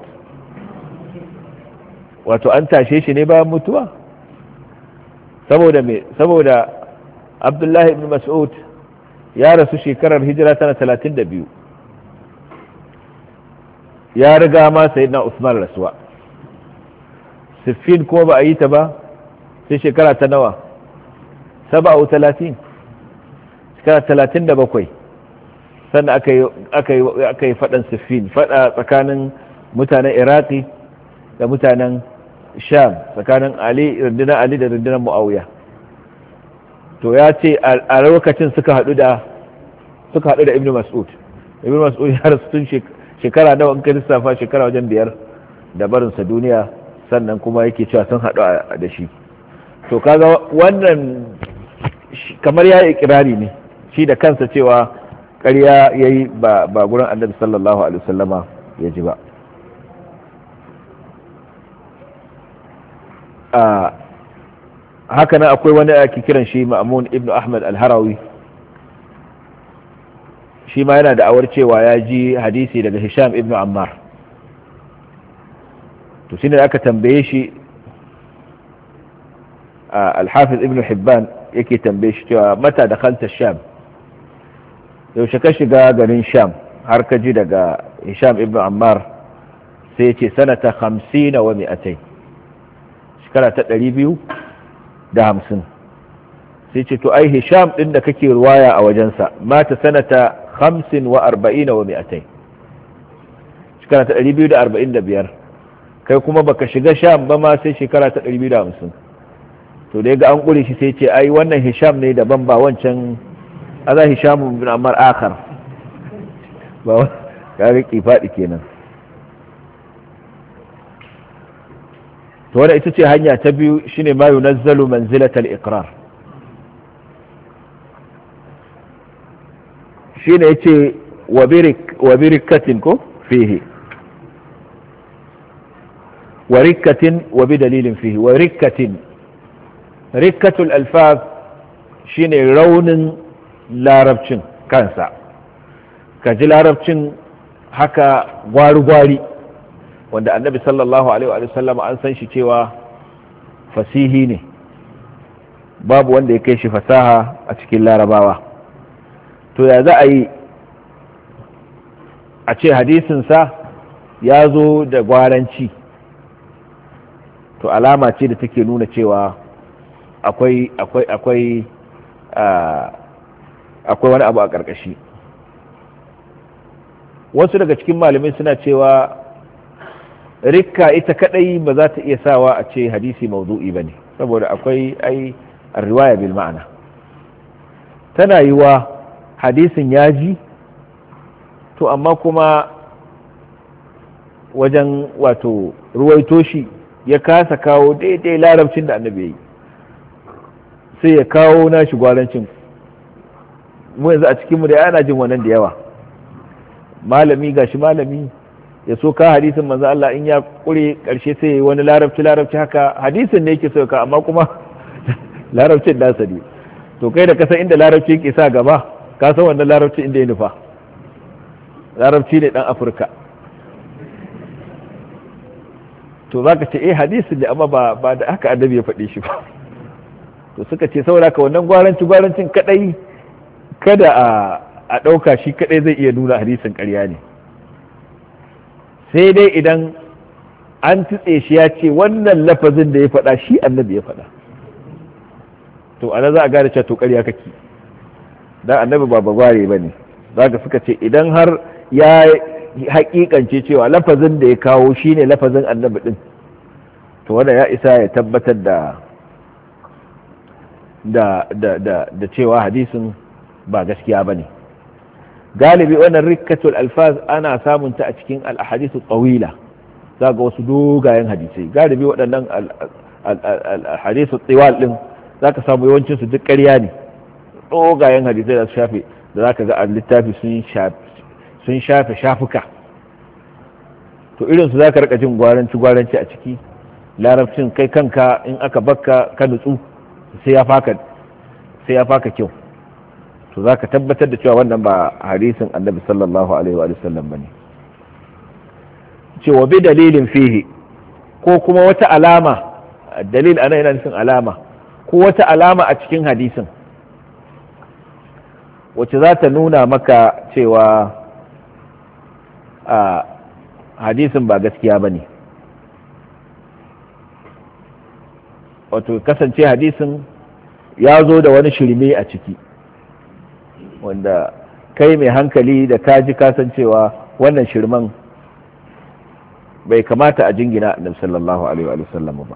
wato an tashe shi ne bayan mutuwa? saboda me? saboda Abdullahi ibn Mas'ud ya rasu shekarar hijira tana 32, ya riga ma sayyidina Usman rasuwa. siffin kuma ba a yi ta ba sai shekara ta nawa 37 shekara 37 sannan aka yi faɗan siffin, faɗa tsakanin mutanen iraki da mutanen sham, tsakanin rundunar ali da rundunar muawiya. To ya ce a lokacin suka haɗu da ibn mas'ud ya rasu tun shekara nawa in ka lissafa, shekara wajen 5 da barinsa duniya, sannan kuma yake cewa sun haɗu da shi. To kaga wannan kamar ya yi ikirari ne shi da kansa cewa ƙarya ya yi ba gurin annabi sallallahu alaihi wasallama ya ji ba. haka nan akwai wani ake kiran shi Ma'mun ibn Ahmad al-Harawi, shi ma yana da awar cewa ya ji hadisi daga Hisham ibn Ammar. to shine aka tambaye shi al-Hafiz ibn Hibban yake tambaye shi cewa mata dakhalta Sham, yaushe ka shiga garin Sham har ka ji daga Hisham ibn Ammar? sai ya ce sanata 50 wa 200, shekara ta 250. sai ce to ai Hisham din da kake ruwaya a wajensa mata sanata 45 wa 200, shekara ta 245, kai kuma baka shiga Sham ba ma sai shekara ta 250. to da ga an kure shi sai ce ai wannan Hisham ne daban ba wancan, aza Hisham ibn Ammar akhar, ba ka riki fadi kenan. to wannan ita ce hanya ta biyu, shine ma yunazzalu manzilatal iqrar. shine yace wa birikatin ko fihi wa rikatin wa bidalilin fihi. wa rikatin, rikatul alfaz shine raunin larabcin kansa, ka ji larabcin haka gwari-gwari, wanda annabi sallallahu alaihi wa sallam an san shi cewa fasihi ne, babu wanda ya kai shi fasaha a cikin larabawa. to ya za a yi a ce hadisinsa ya zo da gwaranci? to alama ce da take nuna cewa akwai wani abu a ƙarƙashi. wasu daga cikin malamai suna cewa rikka ita kadai ba za ta iya sawa a ce hadisi mawdu'i bane, saboda akwai riwaya bil ma'ana. tana yiwa hadisin ya ji, to amma kuma wajen wato ruwaito shi ya kasa kawo daidai larabcin da annabi yi, sai ya kawo nashi gwarancin. mu yanzu a cikinmu da ana jin wannan da yawa, malami gashi malami ya so ka hadisin manzo Allah, in ya kure karshe sai yayi wani larabci haka, hadisin ne yake so ka, amma kuma larabcin nasa ne. to kai da kasan inda larabci yake sa gaba, ka san wannan larabci inda ya nufa, larabci ne dan Afirka. to zaka ce hadisin ne, amma ba da haka annabi ya faɗi shi ba. to suka ce saboda ka wannan gwarancin kadai kada a ɗauka shi kadai zai iya nuna hadisin ƙarya ne, sai dai idan an tutse shi ya ce wannan lafazin da ya faɗa shi annabi ya faɗa, to ana za a gane cewa to ƙarya kake, dan annabi ba bagware bane. zaka suka ce idan har ya haƙiƙance cewa lafazin da ya kawo shine lafazin annabi din, to wanda ya isa ya tabbatar da cewa hadisin ba gaskiya bane. galibi wannan rikatul alfaz ana samun ta a cikin al-ahadithu tawila, zaga wasu dogayen hadisai. galibi waɗannan al-hadithu tiwal din zaka samu yawancin su duk ƙarya ne, dogayen hadisai da su shafe, da zaka ga al-littafi sun shafe shafuka. to irin su zaka rika jin gwaranci a ciki, larabcin kai kanka in aka bakka ka nutsu sai ya faka kyau. to za ka tabbatar da cewa wannan ba hadisin annabi sallallahu alaihi wa sallam ba ne. cewa bi dalilin fihi, ko kuma wata alama, dalil ana yana nufin alama, ko wata alama a cikin hadisin wacce za ta nuna maka cewa hadisin ba gaskiya ba ne. wato kasance hadisin ya zo da wani shirme a ciki wanda kai mai hankali da kaji kasancewa wannan shirman bai kamata a jingina annabi sallallahu alaihi wa sallam ba.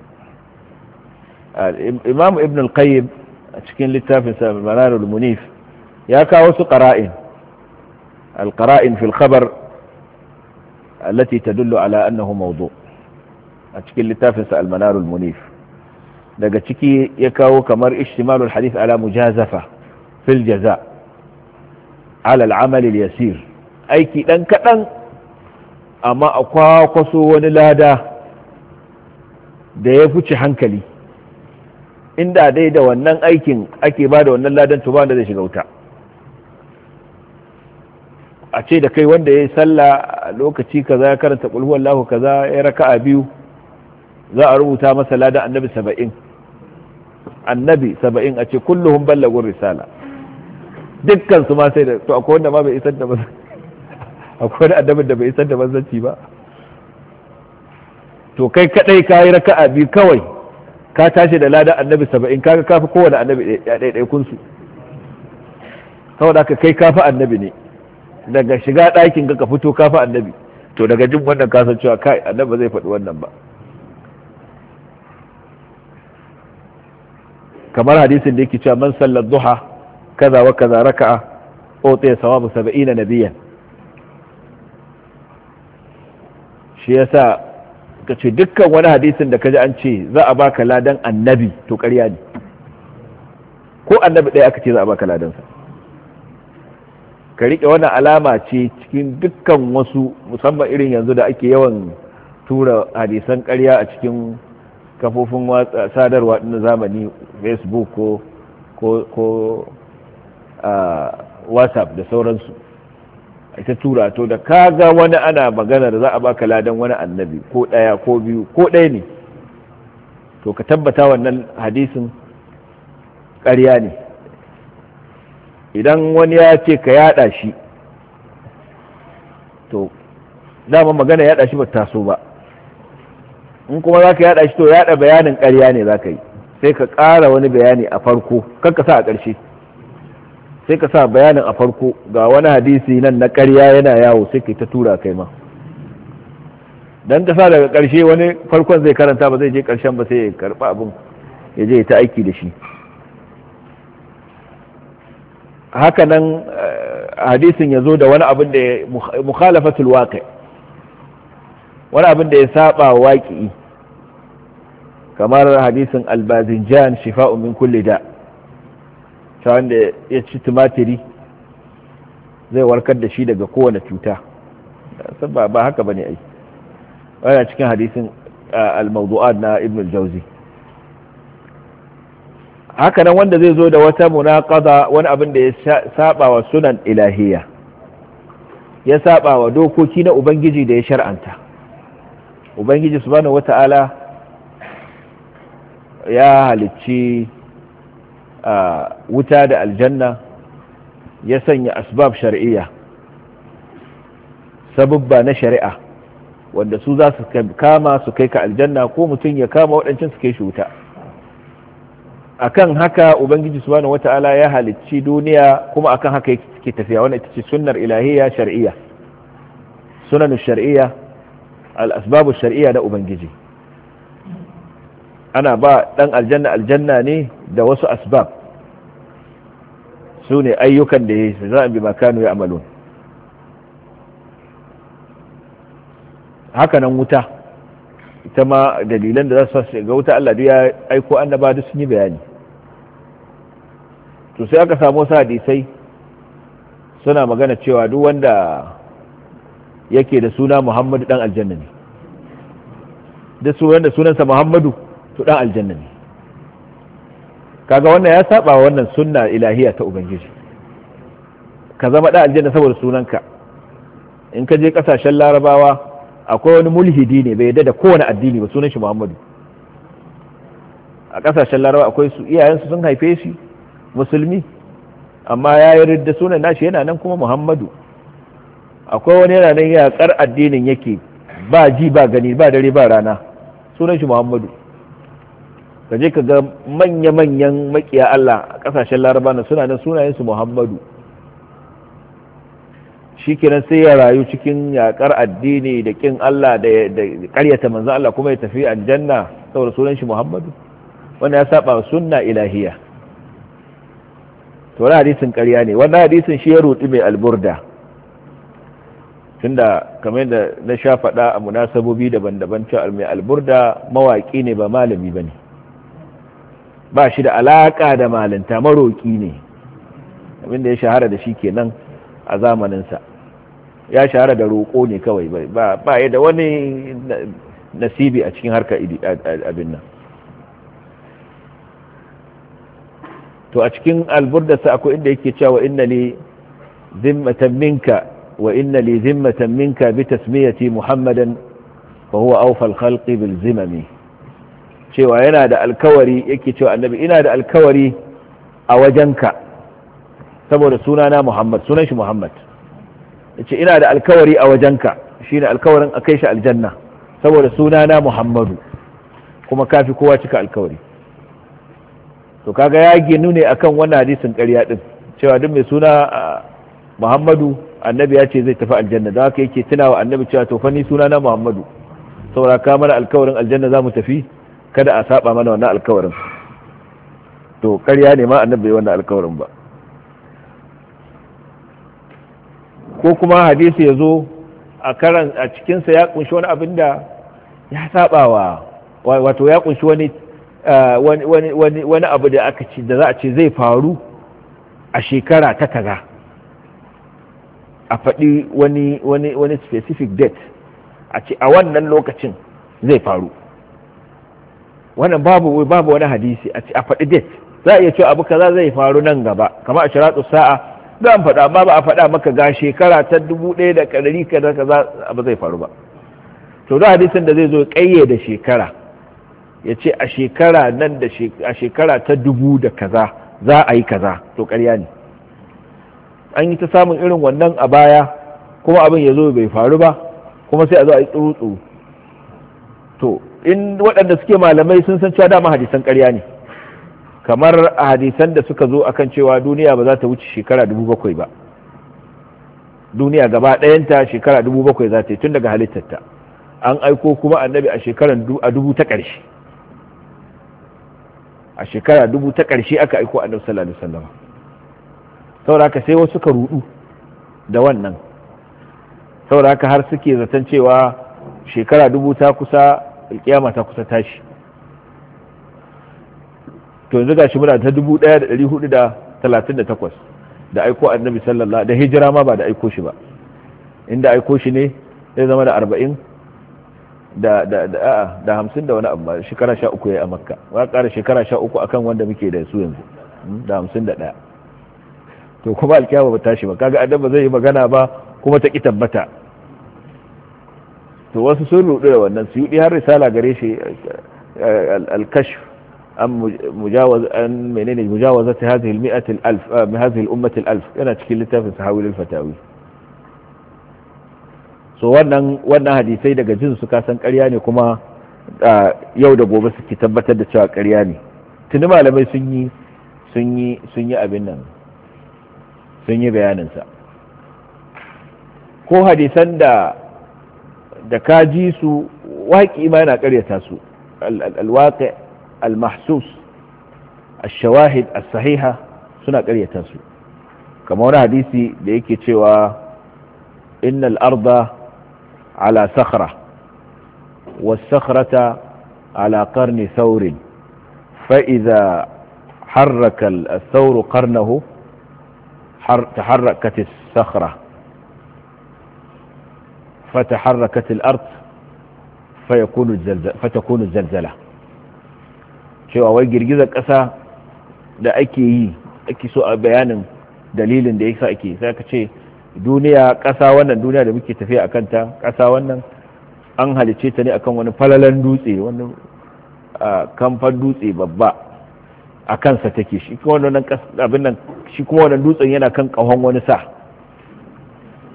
Imam Ibn al-Qayyim a cikin littafin sa Manarul Munif ya kawo su qara'in al-qara'in fi al-khabar allati tadullu ala annahu mawdu' a cikin littafin sa al-Manarul Munif. daga ciki ya kawo kamar ishtimalul hadith ala mujazafa fil jaza ala al-amal al-yasir, aiki dan kadan amma a kwakwaso wani lada da ya fice hankali, inda dai da wannan aikin ake ba da wannan ladan to ba da zai shiga wuta. A ce da kai wanda ya yi sallah a lokaci kaza ya karanta qul huwallahu kaza ya raka'a biyu za a rubuta masa ladan annabi 70, annabi 70 a ce kulluhum ballagu risala, dukkan su ma sai da, to akwai wanda ma bai isar da ba, akwai wani annabin da bai isar da manzanci ba. To kai kadai ka yi raka'a biyu kawai ka tashi da ladan annabi 70, kaga kafi kowane annabi ɗaya kunsu, saboda haka kai kafi annabi ne, daga shiga ɗakin ka fito kafi annabi. To daga jin wannan kasancewa kai annabi ba zai faɗi wannan ba. kamar hadisin da yake cewa man sallar duha kaza wa kaza raka'a utiya sawabu 70 nabiyan. shi yasa kace dukkan wani hadisin da kaji an ce za a baka ladan annabi to ƙarya ne, ko annabi ɗaya aka ce za a baka ladansa. ka riƙe wannan alama ce cikin dukkan wasu, musamman irin yanzu da ake yawan tura hadisan ƙarya a cikin kafofin sadarwa na zamani, facebook ko whatsapp da sauransu, ita tura. to da kaga wani ana magana da za a baka ladan wani annabi ko ɗaya ko biyu ko ɗaya ne, to ka tabbata wannan hadisin ƙarya ne. idan wani ya ce ka yada shi, to dama magana yada shi ba taso ba. in kuma za ka yada shi, to yada bayanin ƙarya ne za ka yi, sai ka ƙara wani bayani a farko, kanka sa a ƙarshe, sai ka sa bayanin a farko. ga wani hadisi nan na ƙarya yana yawo, sai ka ta tura kai ma, dan ka sa daga ƙarshe wani farkon zai karanta ba zai je ƙarshen ba, sai ya karɓa abin ya je ta aiki da shi. haka nan hadisin ya zo da wani abin da ya mukhalafatul waqi', wani abin da ya saba waƙi, kamar hadisin albazinjan shifa'un min kulli da, ta wanda ya ci tumatiri zai warkar da shi daga kowane cuta. ba haka bane ai, wani cikin hadisin al-mawdu'at na ibn al-jawzi. haka nan wanda zai zo da wata munaqada, wani abin da ya saba wa sunan ilahiyya, ya saba wa dokoki na ubangiji da ya shar'anta. ubangiji subhanahu wata'ala ya halicci wuta da aljanna, ya sanya asbab shar'iyya, sababba na shari'a wanda su za su kama su kai ka aljanna, ko mutum ya kama waɗancan su kai shi wuta. akan haka ubangiji subhanahu wata'ala ya halicci duniya, kuma akan haka yake tafiya. wannan ita ce sunnar ilahiyya shar'iyya, sunanu shar'iyya, al-asbabu shar'iyya da ubangiji. ana ba dan aljanna aljanna ne da wasu asbab, su ne ayyukan da ya za a bi makanu ya amalun. haka nan wuta, ita ma dalilan da za su shiga wuta Allah ya aiko annaba duk sun yi bayani. to sai aka samu wasu hadisai suna magana cewa duk wanda yake da suna Muhammadu dan aljanna ne, duk wanda sunansa Muhammadu to dan aljanna ne. kaga wannan ya saba wannan sunna ilahiya ta ubangiji, ka zama dan aljanna saboda sunanka. in ka je kasashen larabawa akwai wani mulhidi ne, bai yadda da kowane addini ba, sunan shi Muhammadu. a kasashen larabawa akwai su iyayensu sun haife shi musulmi, amma ya yi ridda, sunan nashi yana nan kuma Muhammadu. akwai wani yana nan yaƙar addinin yake, ba ji ba gani ba dare ba rana, sunan shi Muhammadu. ka je ka ga manya-manyan makiya Allah a kasashen laraba na suna nan sunayensu Muhammadu. Shi kenan sai ya rayu cikin yakar addini da kin Allah da karyata manzo Allah kuma ya tafi aljanna saboda sunan shi Muhammadu. Wannan ya saba sunna ilahiya. To wannan hadisin ƙarya ne. Wannan hadisin shi ya rudi mai alburda, tunda kamar da na sha faɗa a munasabobi daban-daban cewa mai alburda mawaƙi ne ba malami bane, ba shi da alaka da malinta, maroƙi ne. Abinda ya shahara da shi kenan a zamaninsa, ya shahara da roƙo ne kawai, ba ya da wani nasibi a cikin harkar abin nan. To a cikin alburdarsa akwai inda yake cewa inna li zimmatan minka wa inna li zimmatan minka bi tasmiyati muhammadan fa huwa awfa al-khalqi bil zimami, cewa yana da alkawari, yake cewa annabi ina da alkawari a wajenka saboda sunana Muhammad, sunan shi Muhammad, yace ina da alkawari a wajenka, shine alkawarin akai shi aljanna saboda sunana Muhammadu, kuma kafi kowa cika alkawari. To kaga ya ginu ne akan wannan hadisin ƙarya din, cewa duk mai suna Muhammadu annabi ya ce zai tafi aljanna, da haka yake tunawa annabi cewa to fa ni sunana Muhammadu, saboda ka mana alkawarin aljanna za mu tafi, kada a saba mana wannan alkawarin. To ƙarya ne ma annabi bai wannan alkawarin ba. Ko kuma hadisi ya zo a cikinsa ya kunshi wani abin da ya saba wato ya kunshi wani abu da aka ce da za a ce zai faru a shekara ta kaza, a faɗi wani specific date, a ce a wannan lokacin zai faru. Wannan babu wani hadisi a faɗi date. Za a iya cewa abu kaza zai faru nan gaba, kamar a shiratu sa'a za a faɗa, amma ba a faɗa maka ga shekara ta 1100 kaza abu zai faru ba. To da hadisin da zai zo ƙayyade shekara, ya ce a shekara nan da a shekara ta 1000 da kaza za a yi kaza, to ƙarya ne. An yi ta samun irin wannan a baya, kuma abin ya zo bai faru ba, kuma sai a zo a yi tsuru. To in waɗanda suke malamai sun san cewa dama hadisan ƙarya ne, kamar a hadisan da suka zo akan cewa duniya ba za ta wuce shekara 7,000 ba, duniya gaba ɗayanta shekara 7,000 za ta yi tun daga halittarta. An aiko kuma annabi a shekaran a 1000 ta ƙarshe, a shekara 1000 ta ƙarshe aka aiko annabi sallallahu alaihi wasallam. Saboda haka sai wasu suka rudu da wannan, saboda haka har suke zaton cewa shekara 1000 ta kusa, alkiyama ta kusa tashi. To yanzu gashi muna ta 1438 da aiko annabi sallallahu, da hijira ma ba da aiko shi ba, inda aiko shi ne zai zama da 40 da 50 da wani abu, shekara 13 yayi a Makka, wa ƙara shekara 13 akan wanda muke da su yanzu, da 51. To kuma alkiyama ba tashi ba, kaga annabi zai yi magana ba kuma ta ki tabbata. To wasu sun rudu da wannan, su yi har risala gare shi al-kashf an mujawazat hadhihi al-100 al-alf min hadhihi al-ummah al-alf, yana cikin littafin Sahawil al-Fatawi. So wannan hadisai daga jin su kasan ƙarya ne, kuma yau da gobe suke tabbatar da cewa ƙarya ne. Tuni malamai sun yi abin nan, sun yi bayaninsa. Ko hadisan da ka ji su waƙi ma yana ƙaryata su, alwaƙi almahsus ashawahid as-sahiha suna ƙaryata su. Kamar wani hadisi da yake cewa innal arda ala sakhra was sakhrata ala qarni thawrin fa idha harraka al-thawru qarnahu تحركت الصخرة فتحركت الأرض فتكون الزلزلة. cewa wai girgizar ƙasa da ake so a bayanin dalilin da yasa ake, sai ka ce duniya, ƙasa wannan duniya da muke tafiya a kanta, ƙasa wannan an halice ta ne akan wani falalan dutse, wani kamfan dutse babba a kansa take, shi kuma wannan abin nan, shi kuma wannan dutsen yana kan kahon wani sa.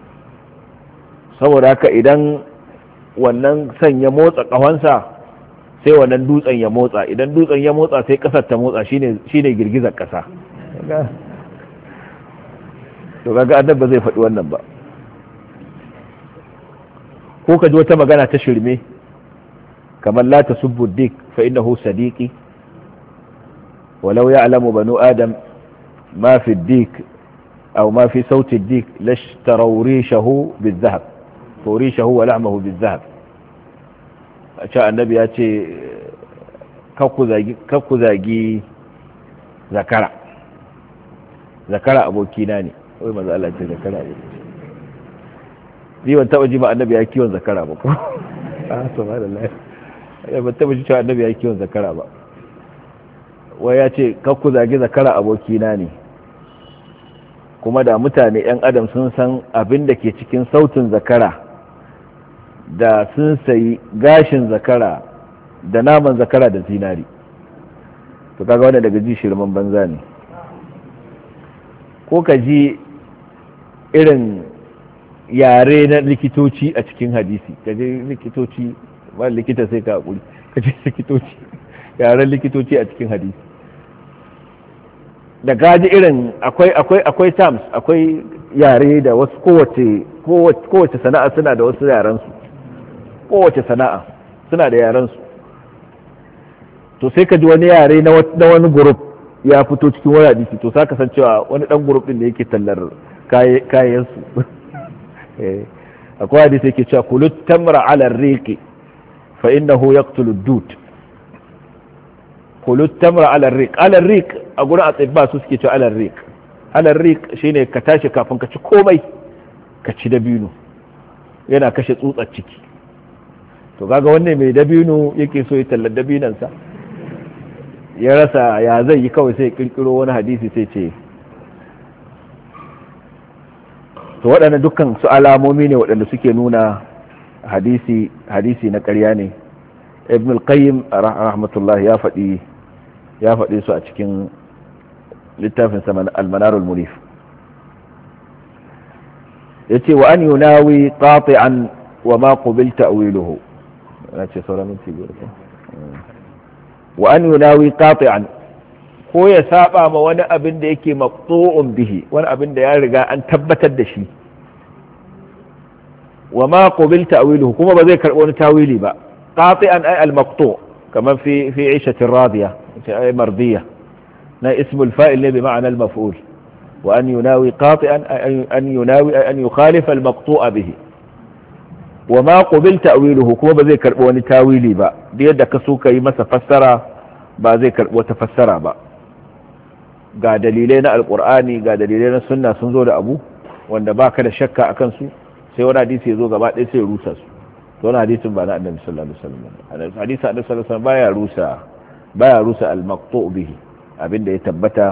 Saboda haka idan wannan san ya motsa kahonsa, sai wannan dutsen ya motsa, idan dutsen ya motsa sai kasar ta motsa, shine girgizar kasa. to kaga annabi ba zai faɗi wannan ba. ko ka ji wata magana ta shirme kamar la tasubbu dik fa innahu sadiqi walau ya'lamu banu adam ma fi dik aw ma fi sauti dik lashtaraw rishahu bizahab to rishahu wa lahmahu bizahab. a ce annabi ya ce kakku zagi zakara abokina ne. wai maza Allah ce zakara ne, ni ban taba ji ba annabi ya kiwon zakara ba ko subhanallah, ban taba ji cewa annabi ya kiwon zakara ba. wai ya ce kakku zagi zakara abokina ne, kuma da mutane yan adam sun san abin da ke cikin sautin zakara, da sun sayi gashin zakara da naman zakara da zinari. to kaga wannan daga ji shirman banza ne. ko ka ji irin yare na likitoci a cikin hadisi, ka je likitoci ba likita sai ka hakuri, ka je likitoci yaren likitoci a cikin hadisi, da gaji irin akwai terms, akwai yare da wasu kowace sana'a suna da wasu yarensu, kowace sana'a suna da yarensu. to sai ka ji wani yare na wani group ya fito cikin wani hadisi, to sa ka san cewa wani dan group din da yake tallar kayansu. akwai hadisi yake cewa kulut tamra ala riqi fa innahu yaqtulu ad-dud. kulut tamra ala riq, ala riq a gurin atibba su suke cewa ala riq. ala riq shine ka tashi kafin ka ci komai ka ci dabino, yana kashe tsutsar ciki. to kaga wannan mai dabino yake so ya tallar dabinansa, ya rasa ya zai yi, kawai sai kirkiro wani hadisi sai ce. to waɗannan dukkan su alamomi ne waɗanda suke nuna hadisi na ƙarya ne. ibn al-qayyim rahmatullah ya faɗi su a cikin littafin sa al-manar al-munif. yace wa an yunawi qati'an wa ma qabil ta'wiluhu. nace sauran minti biyar. wa an yunawi qati'an, ko ya saba ma wani abin da yake maqtu'un bihi, wani abin da ya riga an tabbatar da shi. wa ma qabil ta'wiluhu, kuma ba zai karbo wani tawili ba. qati'an ay al-maqtu' kaman fi 'ishati radiya ay mardiya, na ismul fa'il ne bi ma'ana al-maf'ul. wa an yunawi qati'an ay an yunawi ay an yukhalifa al-maqtu'a bihi. wa ma qabil ta'wiluhu, kuma ba zai karbo wani tawili ba. da yadda ka so ka yi masa fassara ba zai karbo wata fassara ba. ga dalilai na alkur'ani ga dalilai na sunna sun zo da abu wanda baka da shakka akan su, sai wani hadisi ya zo gaba ɗaya sai ya rusa su. to wani hadisin ba na annabi sallallahu alaihi wasallam. hadisi annabi sallallahu alaihi wasallam baya rusa al-maqtu' bihi, abinda ya tabbata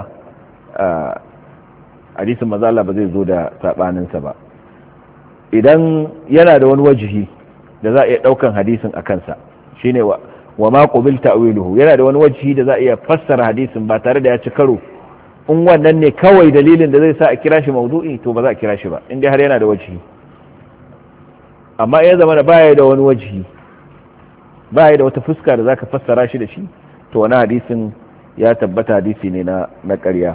hadisin manzo Allah ba zai zo da sabanin sa ba. idan yana da wani wajihi da za a iya daukan hadisin akan sa, shine wa ma qabil ta'wiluhu, yana da wani wajihi da za a iya fassara hadisin ba tare da ya ci karo. in wannan ne kawai dalilin da zai sa a kira shi mawdu'i, to ba za a kira shi ba, in dai har yana da wajihi. amma ya zama da baya da wani wajihi, baya da wata fuska da zaka fassara shi da shi, to wani hadisin ya tabbata hadisi ne na ƙarya.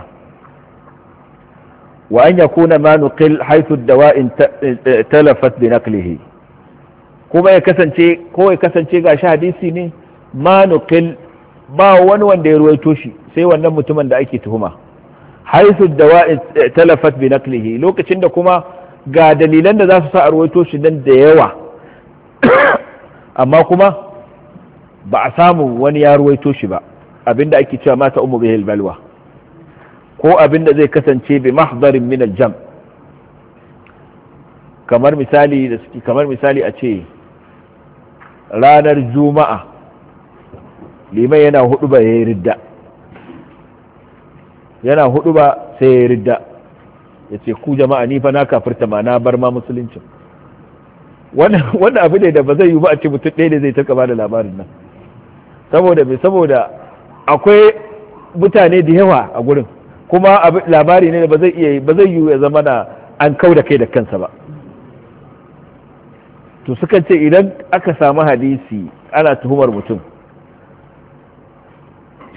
wa an yakuna ma nuqil haythu ad-dawa'in talafat bi naqlihi, kuma ya kasance gashi hadisi ne ma nuqil, ba wani wanda ya ruwaito shi sai wannan mutumin da ake tuhuma. haythu ad-dawa'in talafat bi naqlihi, lokacin da kuma ga dalilan da za su sa a ruwaito shi nan da yawa amma kuma ba a samu wani ya ruwaito shi ba. abinda ake cewa mata umu bihil balwa, ko abinda zai kasance bi mahdarin min al-jam. kamar misali a ce ranar juma'a liman yana hudu ba yayi ridda, yana hudu ba sai yayi ridda, yace ku jama'a ni fa na kafirta, ma na bar ma musulunci. wannan abu ne da ba zai yi ba a ce mutum ɗaya ne zai ta ba da labarin nan, saboda akwai mutane da yawa a gurin, kuma labari ne da ba zai yi ya zama na an kau da kai da kansa ba. to suka ce idan aka samu hadisi ana tuhumar mutum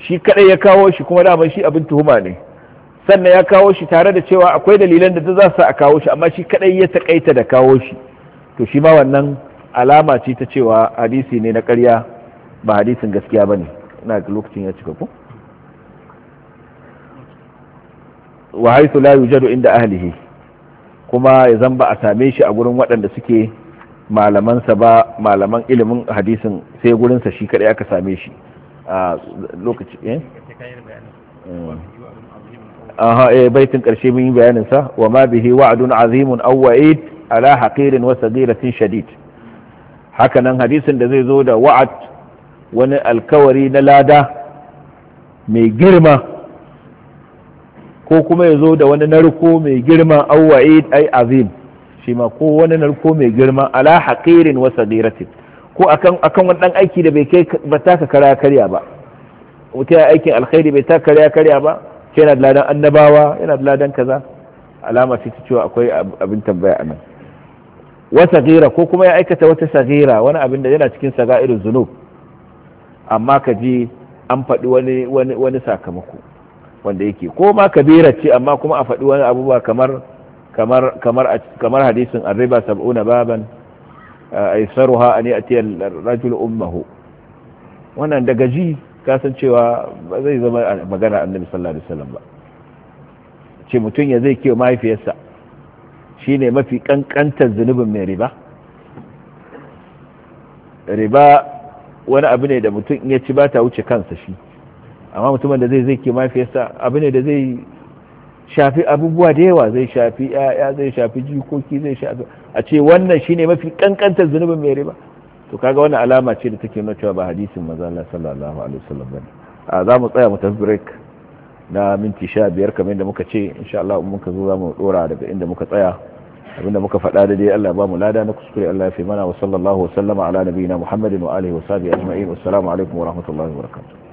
shi kadai ya kawo shi kuma daman shi abin tuhuma ne, sannan ya kawo shi tare da cewa akwai dalilan da za su a kawo shi, amma shi kadai ya takaita da kawo shi, to shi ma wannan alama ce ta cewa hadisi ne na ƙarya ba hadisin gaskiya bane. ina ga lokacin ya cika ko. wa haythu la yujadu inda ahlihi, kuma ya zamba a same shi a gurin waɗanda suke malamansa ba, malaman ilimin hadisin, sai gurinsa shi kadai aka same shi a lokaci baitin karshe mun yi bayanin sa, wa ma bihi wa'dun azimun aw wa'id ala haqirin wa sagiratin shadid. haka nan hadisin da zai zo da wa'ad, wani alkawari na lada mai girma, ko kuma ya zo da wani narko mai girma, aw wa'id ay azim, shi ma ko wani narko mai girma ala haqirin wa sagiratin, ko akan wani dan aiki da bai kai ba taka kara karya ba, mutum ya aikin alkhairi bai taka kara karya ba, sai yana da ladan annabawa, yana da ladan kaza, alama ce ta cewa akwai abin tambaya anan. wa sagira, ko kuma ya aikata wata sagira, wani abin da yana cikin saga'irul zunub, amma ka ji an faɗi wani sakamako wanda yake, ko ma kabira ce amma kuma a faɗi wani abubuwa kamar hadisin arriba 70 baban aisaruha an ya'ti ar-rajul ummuhu, wannan daga ji kasancewa ba zai zama magana annabi sallallahu alaihi wasallam ba. ce mutum ya zai kiyo mahaifiyarsa shine mafi kankantar zunubin mai riba. Riba wani abu ne da mutum in ya ci ba ta wuce kansa shi, amma mutumin da zai kiyo mahaifiyarsa abu ne da zai shafi abubuwa da yawa, zai shafi ya zai shafi jikoki, zai shafi, a ce wannan shine mafi kankantar zunubin mai riba, to kaga wannan alama ce da take nuna cewa ba hadisin manzo Allah sallallahu alaihi wasallam bane. za mu tsaya mu tafi break na minti 15 kamar yadda muka ce, insha Allah mun ka zo za mu dora daga inda muka tsaya. abinda muka faɗa da dai Allah ba mu lada, na kuskure Allah ya fi mana. wa sallallahu wa sallama ala nabiyina Muhammadin wa alihi wa sahbihi ajma'in. Wassalamu alaikum wa rahmatullahi wa barakatuh.